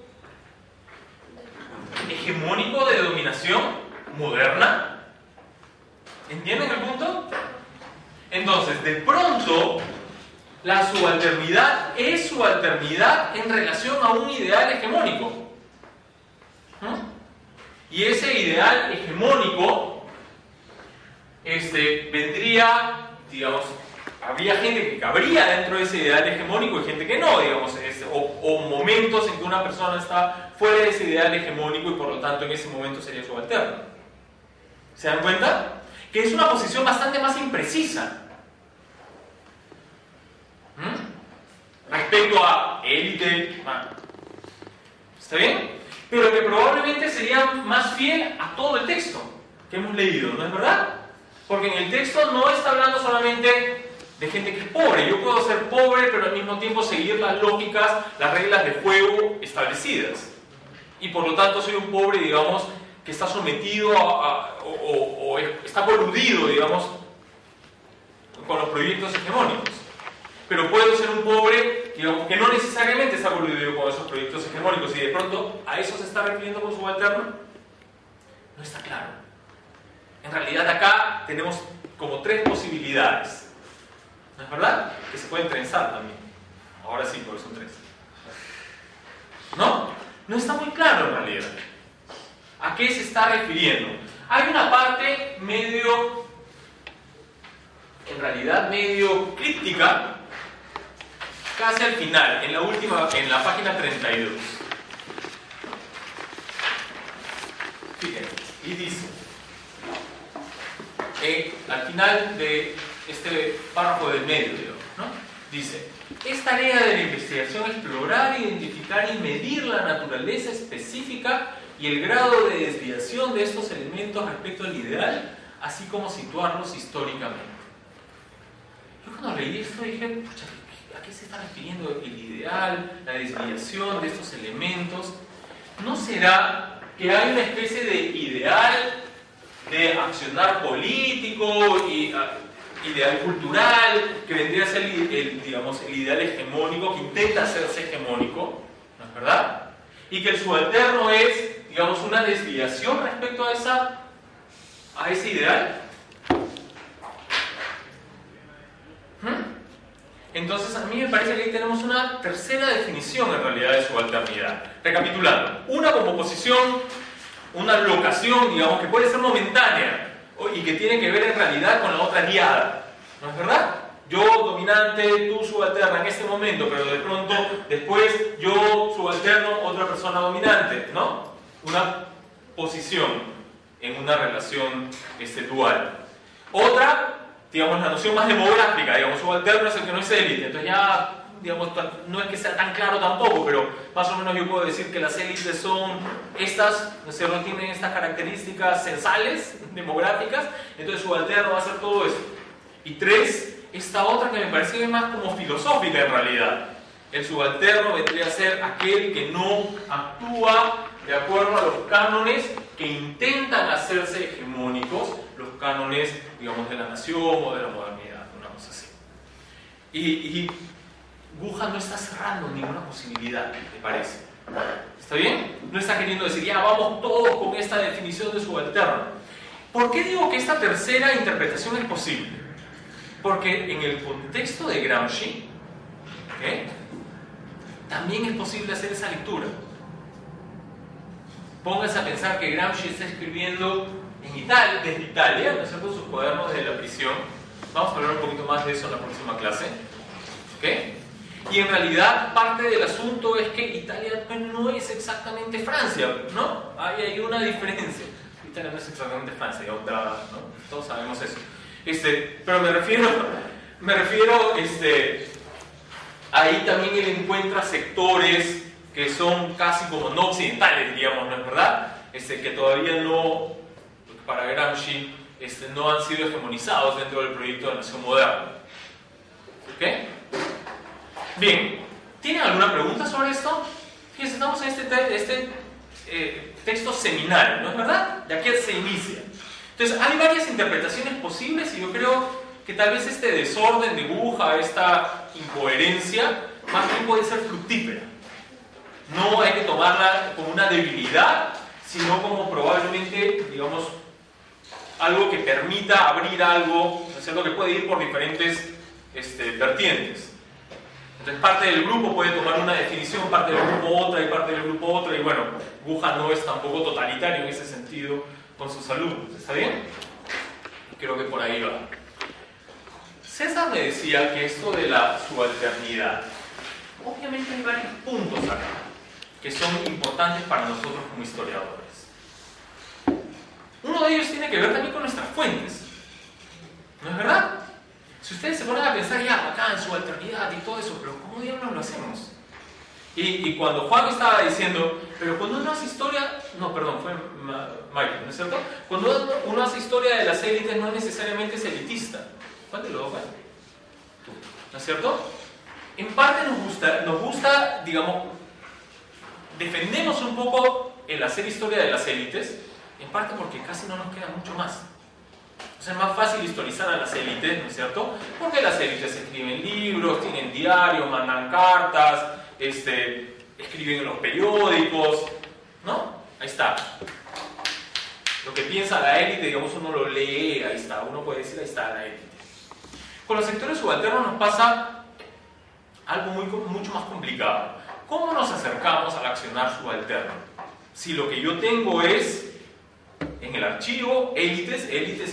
hegemónico de dominación moderna? ¿Entienden el punto? Entonces, de pronto, la subalternidad es subalternidad en relación a un ideal hegemónico. Y ese ideal hegemónico vendría, digamos, habría gente que cabría dentro de ese ideal hegemónico y gente que no, digamos, o momentos en que una persona está fuera de ese ideal hegemónico y por lo tanto en ese momento sería subalterno. ¿Se dan cuenta? Que es una posición bastante más imprecisa respecto a élite. ¿Está bien? Pero que probablemente sería más fiel a todo el texto que hemos leído, ¿no es verdad? Porque en el texto no está hablando solamente de gente que es pobre. Yo puedo ser pobre, pero al mismo tiempo seguir las lógicas, las reglas de juego establecidas. Y por lo tanto soy un pobre, digamos, que está sometido o está coludido, digamos, con los proyectos hegemónicos. Pero puedo ser un pobre, digamos, que no necesariamente está coludido con esos proyectos hegemónicos y de pronto a eso se está refiriendo con subalterno. No está claro. En realidad acá tenemos como 3 posibilidades. ¿No es verdad? Que se pueden trenzar también. Ahora sí, porque son 3. ¿No? No está muy claro en realidad. ¿A qué se está refiriendo? Hay una parte medio, en realidad medio críptica, casi al final, en la página 32. Fíjense, y dice, al final de este párrafo del medio, ¿no? Dice: es tarea de la investigación explorar, identificar y medir la naturaleza específica y el grado de desviación de estos elementos respecto al ideal, así como situarlos históricamente. Yo cuando leí esto dije, pucha, ¿a qué se está refiriendo el ideal, la desviación de estos elementos? ¿No será que hay una especie de ideal de accionar político y ideal cultural que vendría a ser digamos, el ideal hegemónico que intenta hacerse hegemónico, ¿no es verdad? Y que el subalterno es, digamos, una desviación respecto a ese ideal. Entonces a mí me parece que ahí tenemos una tercera definición en realidad de subalternidad. Recapitulando, una como posición, una locación, digamos, que puede ser momentánea y que tiene que ver en realidad con la otra guiada, ¿no es verdad? Yo dominante, tú subalterna en este momento, pero de pronto después yo subalterno, otra persona dominante, ¿no? Una posición en una relación dual. Otra, digamos, la noción más demográfica, digamos, subalterno es el que no es élite, entonces ya, digamos, no es que sea tan claro tampoco, pero más o menos yo puedo decir que las élites son estas, ¿no es cierto?, tienen estas características censales, demográficas, entonces subalterno va a ser todo eso. Y 3, esta otra que me parece más como filosófica en realidad. El subalterno vendría a ser aquel que no actúa de acuerdo a los cánones que intentan hacerse hegemónicos, los cánones, digamos, de la nación o de la modernidad, una cosa así. Y Buja no está cerrando ninguna posibilidad, me parece. ¿Está bien? No está queriendo decir, ya vamos todos con esta definición de subalterno. ¿Por qué digo que esta tercera interpretación es posible? Porque en el contexto de Gramsci, también es posible hacer esa lectura. Pónganse a pensar que Gramsci está escribiendo en Italia, desde Italia, ¿no es cierto?, sus cuadernos de la prisión. Vamos a hablar un poquito más de eso en la próxima clase. Y en realidad parte del asunto es que Italia no es exactamente Francia, ¿no? Hay una diferencia. Italia no es exactamente Francia, ¿no? Todos sabemos eso. Pero me refiero, ahí también él encuentra sectores que son casi como no occidentales, digamos, ¿no es verdad? Que todavía no, para Gramsci, no han sido hegemonizados dentro del proyecto de nación moderna. Bien, ¿tienen alguna pregunta sobre esto? Fíjense, estamos en este texto seminal, ¿no es verdad? De aquí se inicia. Entonces, hay varias interpretaciones posibles y yo creo que tal vez este desorden de Buja, esta incoherencia, más bien puede ser fructífera. No hay que tomarla como una debilidad, sino como probablemente, digamos, algo que permita abrir algo, ¿no es cierto?, que puede ir por diferentes vertientes. Entonces, parte del grupo puede tomar una definición, parte del grupo otra y parte del grupo otra, y bueno, Buja no es tampoco totalitario en ese sentido con sus alumnos. ¿Está bien? Creo que por ahí va. César me decía que esto de la subalternidad, obviamente hay varios puntos acá que son importantes para nosotros como historiadores. Uno de ellos tiene que ver también con nuestras fuentes, ¿no es verdad? Si ustedes se ponen a pensar ya acá en subalternidad y todo eso, pero ¿cómo diablos lo hacemos? Y cuando Juan estaba diciendo, pero cuando uno hace historia, no, perdón, fue Michael, ¿no es cierto? Cuando uno hace historia de las élites no necesariamente es elitista. ¿Cuál de los dos fue? Tú, ¿no es cierto? En parte nos gusta, digamos, defendemos un poco el hacer historia de las élites, en parte porque casi no nos queda mucho más. O sea, es más fácil historizar a las élites, ¿no es cierto? Porque las élites escriben libros, tienen diarios, mandan cartas, escriben en los periódicos, ¿no? Ahí está. Lo que piensa la élite, digamos, uno lo lee, ahí está, uno puede decir, ahí está la élite. Con los sectores subalternos nos pasa algo mucho más complicado. ¿Cómo nos acercamos al accionar subalterno? Si lo que yo tengo es en el archivo élites,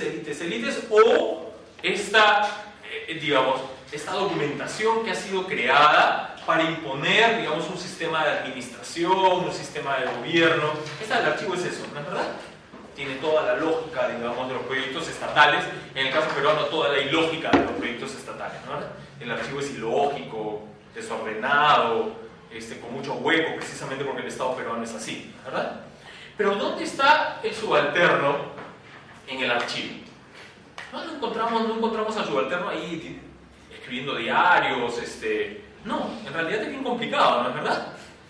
o esta documentación que ha sido creada para imponer, digamos, un sistema de administración, un sistema de gobierno. El archivo es eso, ¿no es verdad? Tiene toda la lógica, digamos, de los proyectos estatales. En el caso peruano, toda la ilógica de los proyectos estatales, ¿no? El archivo es ilógico, desordenado, con muchos huecos, precisamente porque el Estado peruano es así, ¿verdad? Pero ¿dónde está el subalterno en el archivo? No encontramos al subalterno ahí escribiendo diarios, no, en realidad es bien complicado, ¿no es verdad?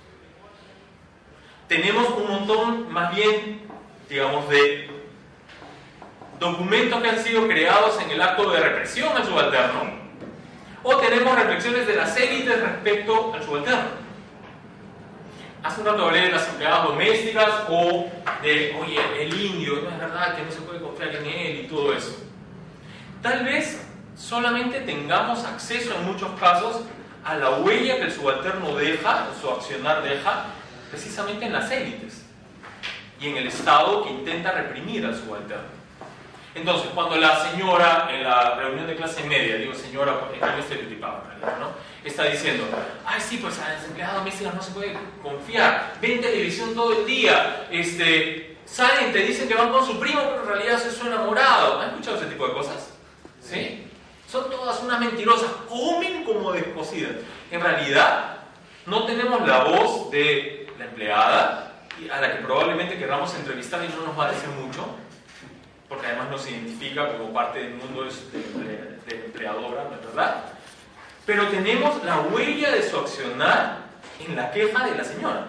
Tenemos un montón, más bien, digamos, de documentos que han sido creados en el acto de represión al subalterno, o tenemos reflexiones de las élites respecto al subalterno. Hace un rato hablé de las empleadas domésticas o de, oye, el indio, no es verdad que no se puede confiar en él y todo eso. Tal vez solamente tengamos acceso en muchos casos a la huella que el subalterno deja, su accionar deja, precisamente en las élites y en el Estado que intenta reprimir al subalterno. Entonces, cuando la señora en la reunión de clase media, digo señora porque es muy estereotipado, ¿no? Está diciendo, ay sí, pues a las empleadas domésticas no se puede confiar, ven televisión todo el día, salen, te dicen que van con su primo, pero en realidad es su enamorado. ¿Han escuchado ese tipo de cosas? ¿Sí? Son todas unas mentirosas, comen como descosidas. En realidad, no tenemos la voz de la empleada, a la que probablemente queramos entrevistar y no nos va a decir mucho, porque además nos identifica como parte del mundo de empleadora, ¿no es verdad? Pero tenemos la huella de su accionar en la queja de la señora,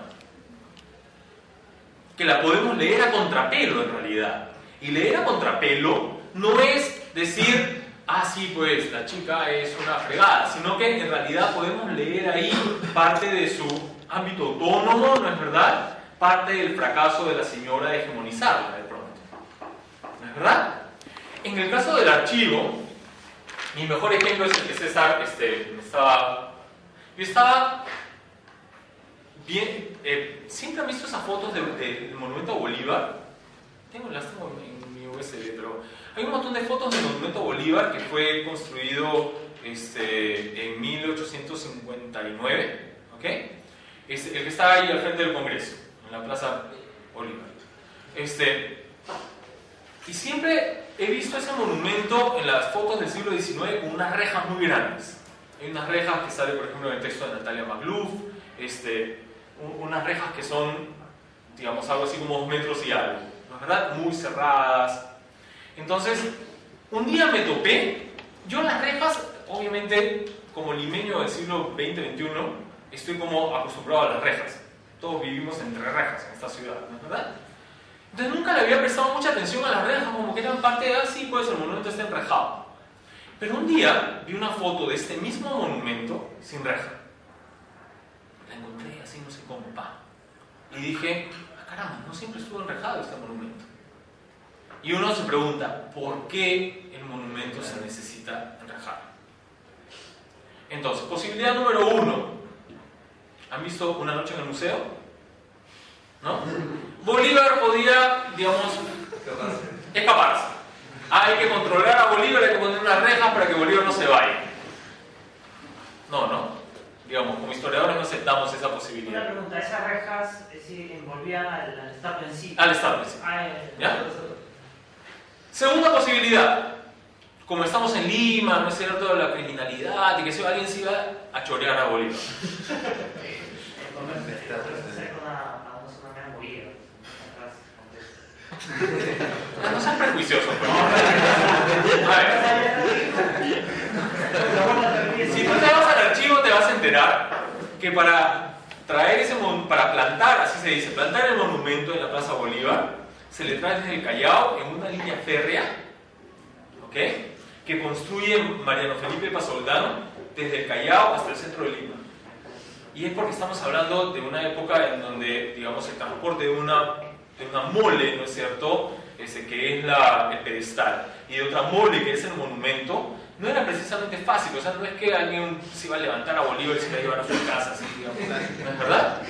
que la podemos leer a contrapelo en realidad. Y leer a contrapelo no es decir, ah sí, pues la chica es una fregada, sino que en realidad podemos leer ahí parte de su ámbito autónomo, ¿no es verdad? Parte del fracaso de la señora de hegemonizarla de pronto, ¿no es verdad? En el caso del archivo, mi mejor ejemplo es el que César yo estaba bien, siempre han visto esas fotos del monumento a Bolívar. Las tengo en mi USB, pero hay un montón de fotos del monumento a Bolívar que fue construido en 1859, ¿ok? El que está ahí al frente del Congreso, en la Plaza Bolívar. Y siempre he visto ese monumento en las fotos del siglo XIX con unas rejas muy grandes. Hay unas rejas que sale, por ejemplo, en el texto de Natalia Magluf, unas rejas que son, digamos, algo así como 2 metros y algo, ¿no es verdad? Muy cerradas. Entonces, un día me topé, yo las rejas, obviamente, como limeño del siglo XX-XXI, estoy como acostumbrado a las rejas. Todos vivimos entre rejas en esta ciudad, ¿no es verdad? Entonces nunca le había prestado mucha atención a las rejas, como que eran parte de, sí, pues el monumento está enrejado. Pero un día vi una foto de este mismo monumento sin reja. La encontré así, no sé cómo, y dije, ah caramba, no siempre estuvo enrejado este monumento. Y uno se pregunta, ¿por qué el monumento se necesita enrejar? Entonces, posibilidad número 1. ¿Han visto Una noche en el museo? ¿No? Bolívar podía, digamos, escaparse. Hay que controlar a Bolívar, hay que poner una reja rejas para que Bolívar no se vaya. No. Digamos, como historiadores no aceptamos esa Una posibilidad. pregunta, ¿esas rejas envolvían al estatua en sí? Al estatua en sí. ¿Ya? Segunda posibilidad. Como estamos en Lima, no es cierto, la criminalidad y que si alguien se iba a chorear a Bolívar. No sean prejuiciosos, pues. A ver. Si tú te vas al archivo te vas a enterar que para traer para plantar, así se dice, plantar el monumento en la Plaza Bolívar, se le trae desde el Callao en una línea férrea, ¿ok?, que construye Mariano Felipe Pasoldano desde el Callao hasta el centro de Lima. Y es porque estamos hablando de una época en donde, digamos, el transporte de una mole, ¿no es cierto?, que es el pedestal, y de otra mole, que es el monumento, no era precisamente fácil. O sea, no es que alguien se iba a levantar a Bolívar y se iba a llevar a su casa, así, digamos, ¿no es verdad?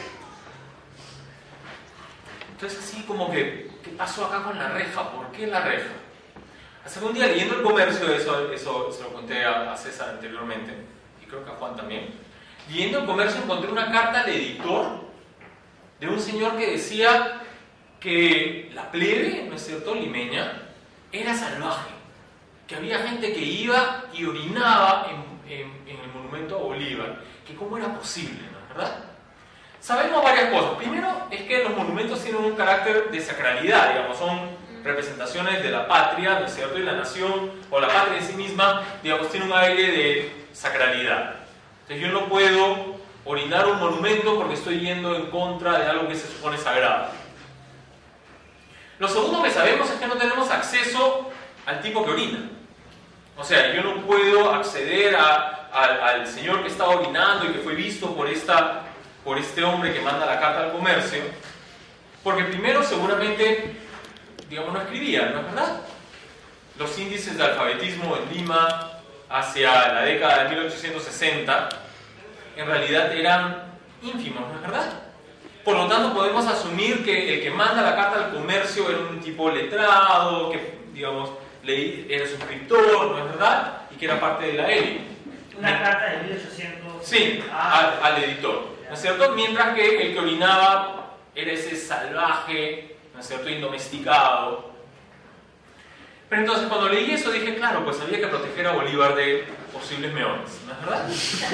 Entonces, así como que, ¿qué pasó acá con la reja? ¿Por qué la reja? Hace un día, leyendo El Comercio, eso se lo conté a César anteriormente, y creo que a Juan también. Leyendo El Comercio encontré una carta al editor de un señor que decía que la plebe, ¿no es cierto?, limeña, era salvaje, que había gente que iba y orinaba en el monumento a Bolívar, que cómo era posible, ¿no es verdad? Sabemos varias cosas. Primero es que los monumentos tienen un carácter de sacralidad, digamos, son representaciones de la patria, ¿no es cierto?, y la nación, o la patria en sí misma, digamos, tiene un aire de sacralidad. Entonces yo no puedo orinar un monumento porque estoy yendo en contra de algo que se supone sagrado. Lo segundo que sabemos es que no tenemos acceso al tipo que orina. O sea, yo no puedo acceder al señor que está orinando y que fue visto por este hombre que manda la carta al Comercio, porque primero seguramente, digamos, no escribía, ¿no es verdad? Los índices de alfabetismo en Lima hacia la década de 1860 en realidad eran ínfimos, ¿no es verdad? Por lo tanto, podemos asumir que el que manda la carta al Comercio era un tipo letrado, que, digamos, era suscriptor, ¿no es verdad? Y que era parte de la élite. Una carta de 1800. Sí, al editor, ¿no es cierto? Mientras que el que orinaba era ese salvaje, ¿no es cierto?, indomesticado. Pero entonces, cuando leí eso, dije, claro, pues había que proteger a Bolívar de posibles meones, ¿no es verdad?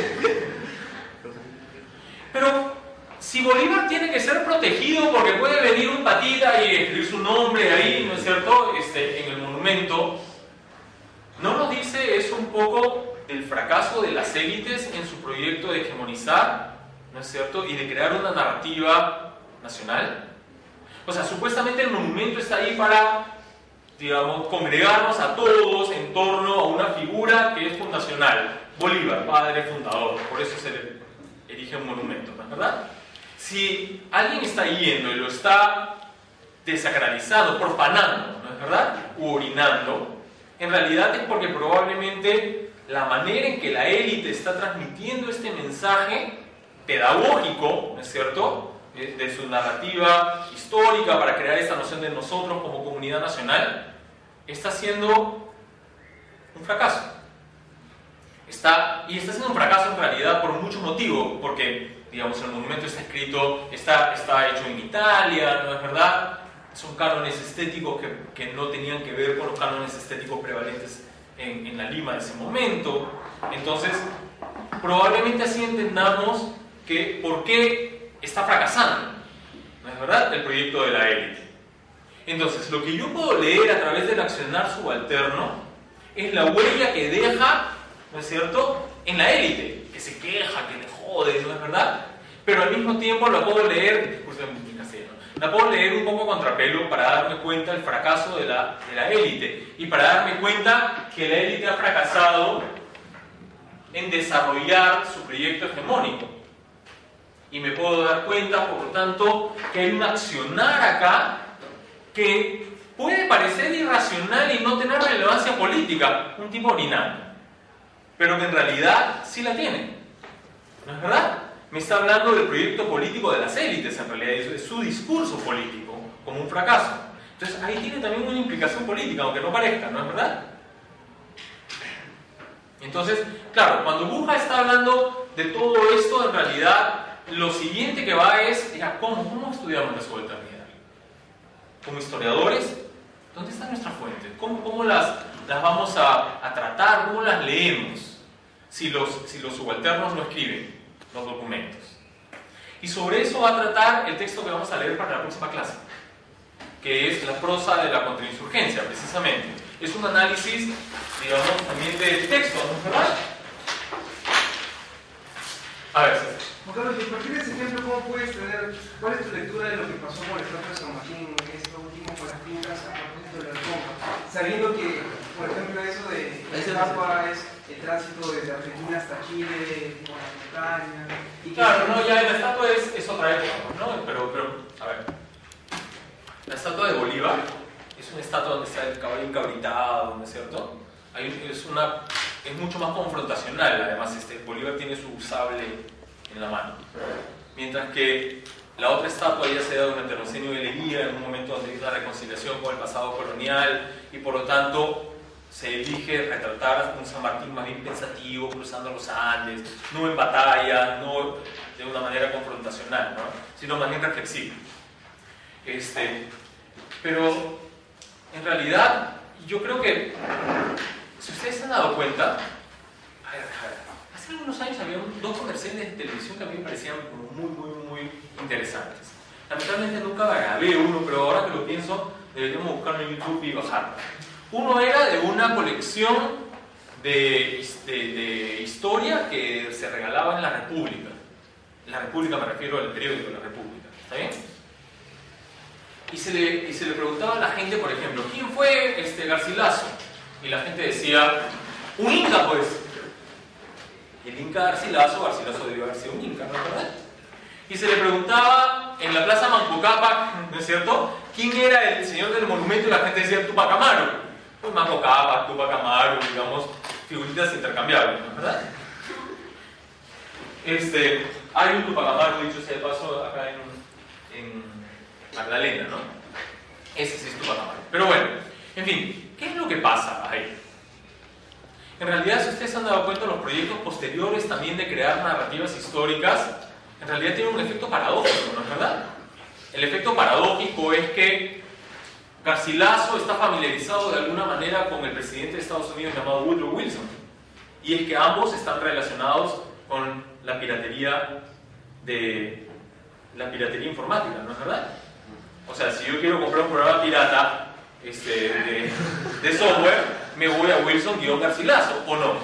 Pero si Bolívar tiene que ser protegido porque puede venir un patita y escribir su nombre ahí, ¿no es cierto?, en el monumento, ¿no nos dice eso un poco del fracaso de las élites en su proyecto de hegemonizar, ¿no es cierto?, y de crear una narrativa nacional? O sea, supuestamente el monumento está ahí para, digamos, congregarnos a todos en torno a una figura que es fundacional, Bolívar, padre fundador, por eso se le erige un monumento, ¿no es verdad? Si alguien está yendo y lo está desacralizando, profanando, ¿no es verdad?, u orinando, en realidad es porque probablemente la manera en que la élite está transmitiendo este mensaje pedagógico, ¿no es cierto?, de su narrativa histórica para crear esta noción de nosotros como comunidad nacional, está siendo un fracaso. Y está siendo un fracaso en realidad por muchos motivos, porque, digamos, el monumento está escrito, está hecho en Italia, ¿no es verdad? Son cánones estéticos que no tenían que ver con los cánones estéticos prevalentes en la Lima de ese momento. Entonces, probablemente así entendamos que por qué está fracasando, ¿no es verdad?, el proyecto de la élite. Entonces, lo que yo puedo leer a través del accionar subalterno es la huella que deja, ¿no es cierto?, en la élite, que se queja, que le jode, ¿no es verdad? Pero al mismo tiempo la puedo leer, discúlpenme mi castellano, la puedo leer un poco a contrapelo para darme cuenta del fracaso de la élite y para darme cuenta que la élite ha fracasado en desarrollar su proyecto hegemónico. Y me puedo dar cuenta, por lo tanto, que hay un accionar acá que puede parecer irracional y no tener relevancia política, un tipo orinando, pero que en realidad sí la tiene, ¿no es verdad? Me está hablando del proyecto político de las élites, en realidad, de su discurso político, como un fracaso. Entonces ahí tiene también una implicación política, aunque no parezca, ¿no es verdad? Entonces, claro, cuando Buja está hablando de todo esto, en realidad lo siguiente que va es, ¿cómo estudiamos la subalternidad? Como historiadores, ¿dónde está nuestra fuente? ¿Cómo las vamos a tratar? ¿Cómo las leemos? Si los subalternos no escriben los documentos. Y sobre eso va a tratar el texto que vamos a leer para la próxima clase, que es la prosa de la contrainsurgencia, precisamente. Es un análisis, digamos, también del texto, ¿no es verdad? A ver, César. Juan Carlos, y a partir de ese ejemplo, ¿cómo puedes tener, cuál es tu lectura de lo que pasó con el estatua de San Martín en esto último con las fincas a propósito de la reforma? Sabiendo que, por ejemplo, eso de la estatua es el tránsito desde Argentina hasta Chile, por las montañas. Y claro, no, ya la estatua es otra época, ¿no? Pero, a ver. La estatua de Bolívar es una estatua donde está el caballo encabritado, ¿no es cierto? Es mucho más confrontacional, además, Bolívar tiene su sable en la mano. Mientras que la otra estatua ya se da durante el Oncenio de Leguía, en un momento donde hay una reconciliación con el pasado colonial, y por lo tanto se elige retratar un San Martín más bien pensativo, cruzando los Andes, no en batalla, no de una manera confrontacional, ¿no? Sino más bien reflexivo. Pero en realidad yo creo que si ustedes se han dado cuenta, hace algunos años había dos comerciales de televisión que a mí me parecían muy interesantes. Lamentablemente nunca grabé uno, pero ahora que lo pienso deberíamos buscarlo en YouTube y bajarlo. Uno era de una colección de historia que se regalaba en la República. En la República me refiero al periódico La República, ¿está bien? Y se le preguntaba a la gente, por ejemplo, ¿quién fue Garcilaso? Y la gente decía, un inca, pues. El inca Garcilaso debió haber sido un inca, ¿no es verdad? Y se le preguntaba en la plaza Manco-Cápac, ¿no es cierto?, ¿quién era el señor del monumento? Y la gente decía Tupac Amaru. Pues Manco-Cápac, Tupac Amaru, digamos, figuritas intercambiables, ¿no es verdad? Hay un Tupac Amaru, dicho sea de paso, acá en Magdalena, ¿no? Ese sí es Tupac Amaru. Pero bueno, en fin, ¿qué es lo que pasa ahí? En realidad, si ustedes se han dado cuenta, los proyectos posteriores también de crear narrativas históricas, en realidad tienen un efecto paradójico, ¿no es verdad? El efecto paradójico es que Garcilaso está familiarizado de alguna manera con el presidente de Estados Unidos llamado Woodrow Wilson, y es que ambos están relacionados con la piratería informática, ¿no es verdad? O sea, si yo quiero comprar un programa pirata de software, me voy a Wilson-Garcilaso, ¿o no?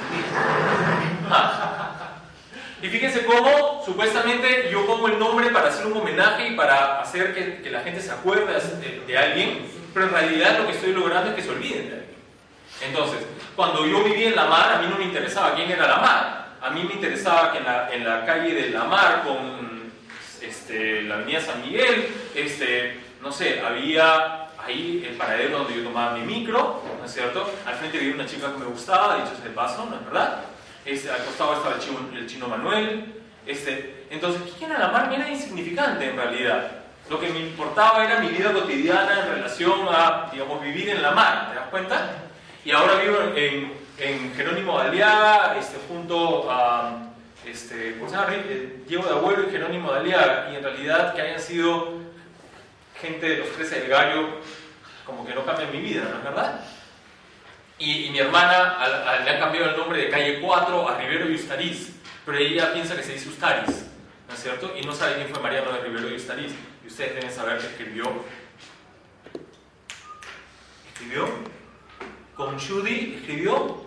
Y fíjense cómo, supuestamente, yo pongo el nombre para hacer un homenaje y para hacer que la gente se acuerde de alguien, pero en realidad lo que estoy logrando es que se olviden de alguien. Entonces, cuando yo vivía en La Mar, a mí no me interesaba quién era La Mar. A mí me interesaba que en la calle de La Mar, con la avenida San Miguel, no sé, había ahí el paradero donde yo tomaba mi micro, ¿no es cierto? Al frente había una chica que me gustaba, dicho sea de paso, ¿no es verdad? Al costado estaba el chino Manuel. Entonces, ¿quién era La Mar? Era insignificante en realidad. Lo que me importaba era mi vida cotidiana en relación a, digamos, vivir en La Mar, ¿te das cuenta? Y ahora vivo en Jerónimo de Aliaga, junto a ¿cómo se llama? Diego de Agüero y Jerónimo de Aliaga, y en realidad que hayan sido gente de los 13 del Gallo, como que no cambian mi vida, ¿no es verdad? Y mi hermana le han cambiado el nombre de calle 4 a Rivero y Ustariz, pero ella piensa que se dice Ustariz, ¿no es cierto? Y no sabe quién fue Mariano de Rivero y Ustariz, y ustedes deben saber que escribió con Judy, escribió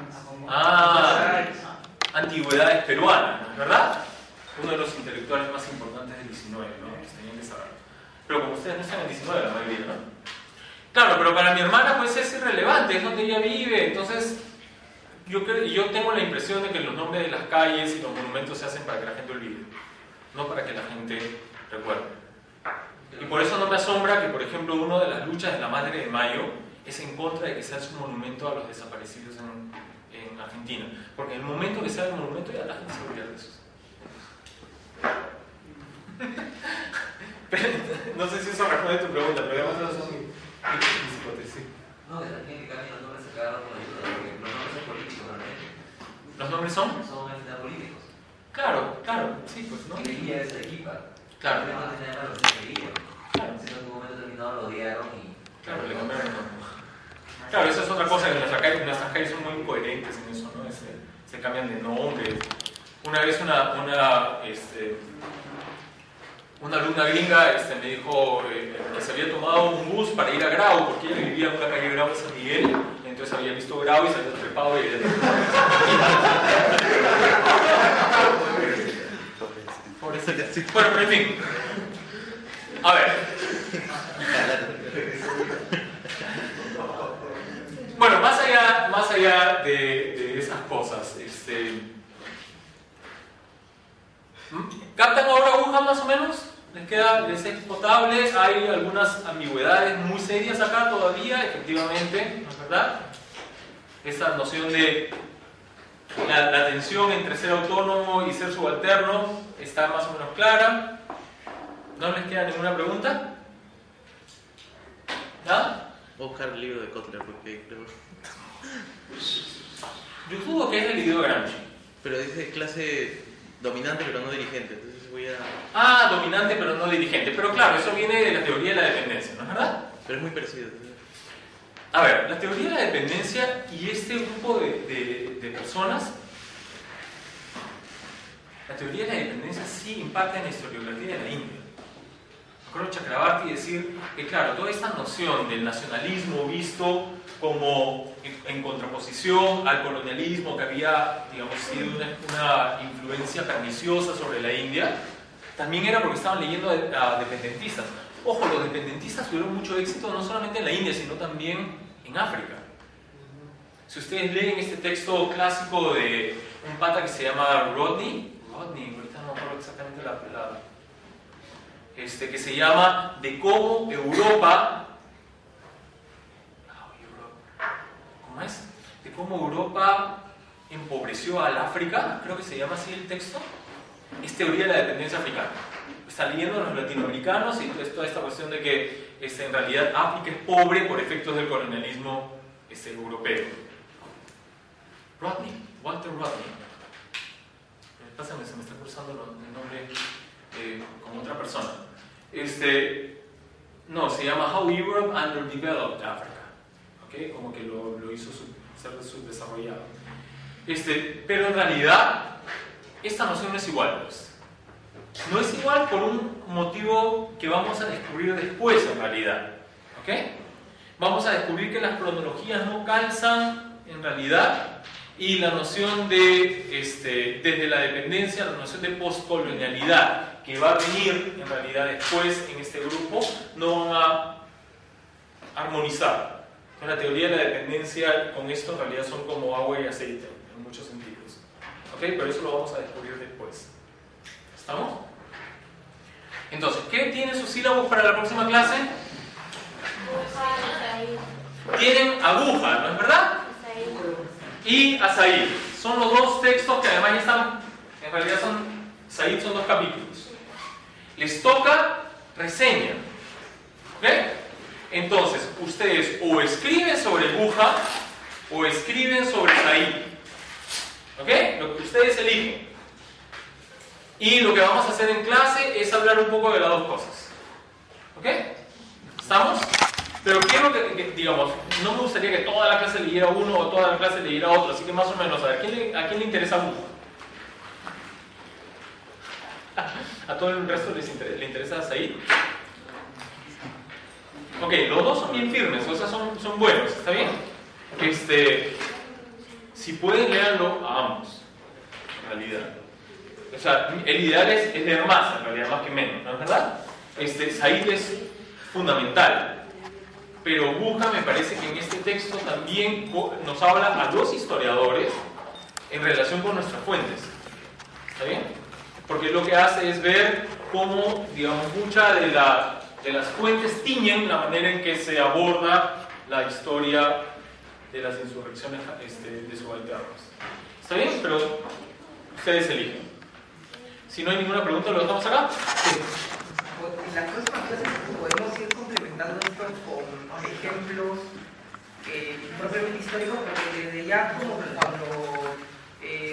Antigüedades Peruanas, ¿no es verdad? Uno de los intelectuales más importantes del 19, ¿no? Tenían que saber. Pero como ustedes no están en 19, la mayoría, ¿no? Claro, pero para mi hermana pues es irrelevante, es donde ella vive. Entonces yo tengo la impresión de que los nombres de las calles y los monumentos se hacen para que la gente olvide, no para que la gente recuerde. Y por eso no me asombra que, por ejemplo, una de las luchas de la Madre de Mayo es en contra de que se hace un monumento a los desaparecidos en Argentina, porque en el momento que se haga el monumento ya la gente se olvida de eso. No sé si eso responde a tu pregunta, pero digamos eso son mis hipótesis. No, que también que cambien los nombres se cagaron con la ayuda, porque los nombres son políticos realmente. ¿Los nombres son? Son políticos. Claro, claro, sí, pues, ¿no? Leguía es Arequipa. Claro. No tiene nada de Leguía. Claro. En un momento determinado lo odiaron y... Claro, le cambiaron el nombre. Claro, esa es otra cosa, que nuestras calles son muy coherentes en eso, ¿no? Se cambian de nombre. Una vez una alumna gringa me dijo que se había tomado un bus para ir a Grau, porque ella vivía en una calle Grau de San Miguel, entonces había visto Grau y se había trepado y bueno, pero en fin. A ver. Bueno, más allá de esas cosas, ¿captan ahora aguja más o menos? ¿Les es potable? Hay algunas ambigüedades muy serias acá todavía, efectivamente, ¿no es verdad? Esa noción de la tensión entre ser autónomo y ser subalterno está más o menos clara. ¿No les queda ninguna pregunta? ¿Nada? Voy a buscar el libro de Kotler porque creo... Yo dudo que haya leído Gramsci. Pero dice clase dominante pero no dirigente, entonces voy a... Ah, dominante pero no dirigente. Pero claro, eso viene de la teoría de la dependencia, ¿no es verdad? Pero es muy parecido. A ver, la teoría de la dependencia y este grupo de personas, la teoría de la dependencia sí impacta en la historiografía de la India. Me acuerdo Chakrabarti decir que, claro, toda esta noción del nacionalismo visto como en contraposición al colonialismo que había, digamos, sido una influencia perniciosa sobre la India, también era porque estaban leyendo a dependentistas. Ojo, los dependentistas tuvieron mucho éxito no solamente en la India, sino también en África. Si ustedes leen este texto clásico de un pata que se llama Rodney, ahorita no me acuerdo exactamente que se llama De cómo Europa, ¿cómo es? De cómo Europa empobreció al África, creo que se llama así el texto. Es teoría de la dependencia africana. Están leyendo los latinoamericanos y toda esta cuestión de que en realidad África es pobre por efectos del colonialismo europeo. Walter Rodney. Pásame, se me está cruzando el nombre con otra persona. No, se llama How Europe Underdeveloped Africa. ¿Okay? Como que lo hizo ser subdesarrollado. Pero en realidad, esta noción no es igual, pues. No es igual por un motivo que vamos a descubrir después, en realidad. ¿Ok? Vamos a descubrir que las cronologías no calzan, en realidad, y la noción de, desde la dependencia, la noción de postcolonialidad, que va a venir, en realidad, después en este grupo, no van a armonizar. La teoría de la dependencia con esto, en realidad, son como agua y aceite, en muchos sentidos. ¿Ok? Pero eso lo vamos a descubrir después. ¿Estamos? Entonces, ¿qué tienen sus sílabos para la próxima clase? Tienen aguja, ¿no es verdad? Y Asaid. Son los dos textos que además están, en realidad Said son dos capítulos. Les toca reseña. ¿Ok? Entonces, ustedes o escriben sobre aguja o escriben sobre Said. ¿Ok? Lo que ustedes eligen. Y lo que vamos a hacer en clase es hablar un poco de las dos cosas. ¿Ok? ¿Estamos? Pero quiero que, digamos, no me gustaría que toda la clase leyera uno o toda la clase leyera otro, así que más o menos, a ver, ¿a quién le interesa aguja? ¿A todo el resto le interesa Said? Ok, los dos son bien firmes, o sea, son buenos, ¿está bien? Si pueden, léanlo a ambos, en realidad. O sea, el ideal es leer más, en realidad, más que menos, ¿no es verdad? Said es fundamental. Pero Buja me parece que en este texto también nos habla a los historiadores en relación con nuestras fuentes. ¿Está bien? Porque lo que hace es ver cómo, digamos, muchas de las fuentes tiñen la manera en que se aborda la historia de las insurrecciones de subalternos. ¿Está bien? Pero ustedes eligen. Si no hay ninguna pregunta, ¿lo dejamos acá? Sí. En las próximas clases podemos ir complementando esto con ejemplos propiamente históricos, porque desde ya como cuando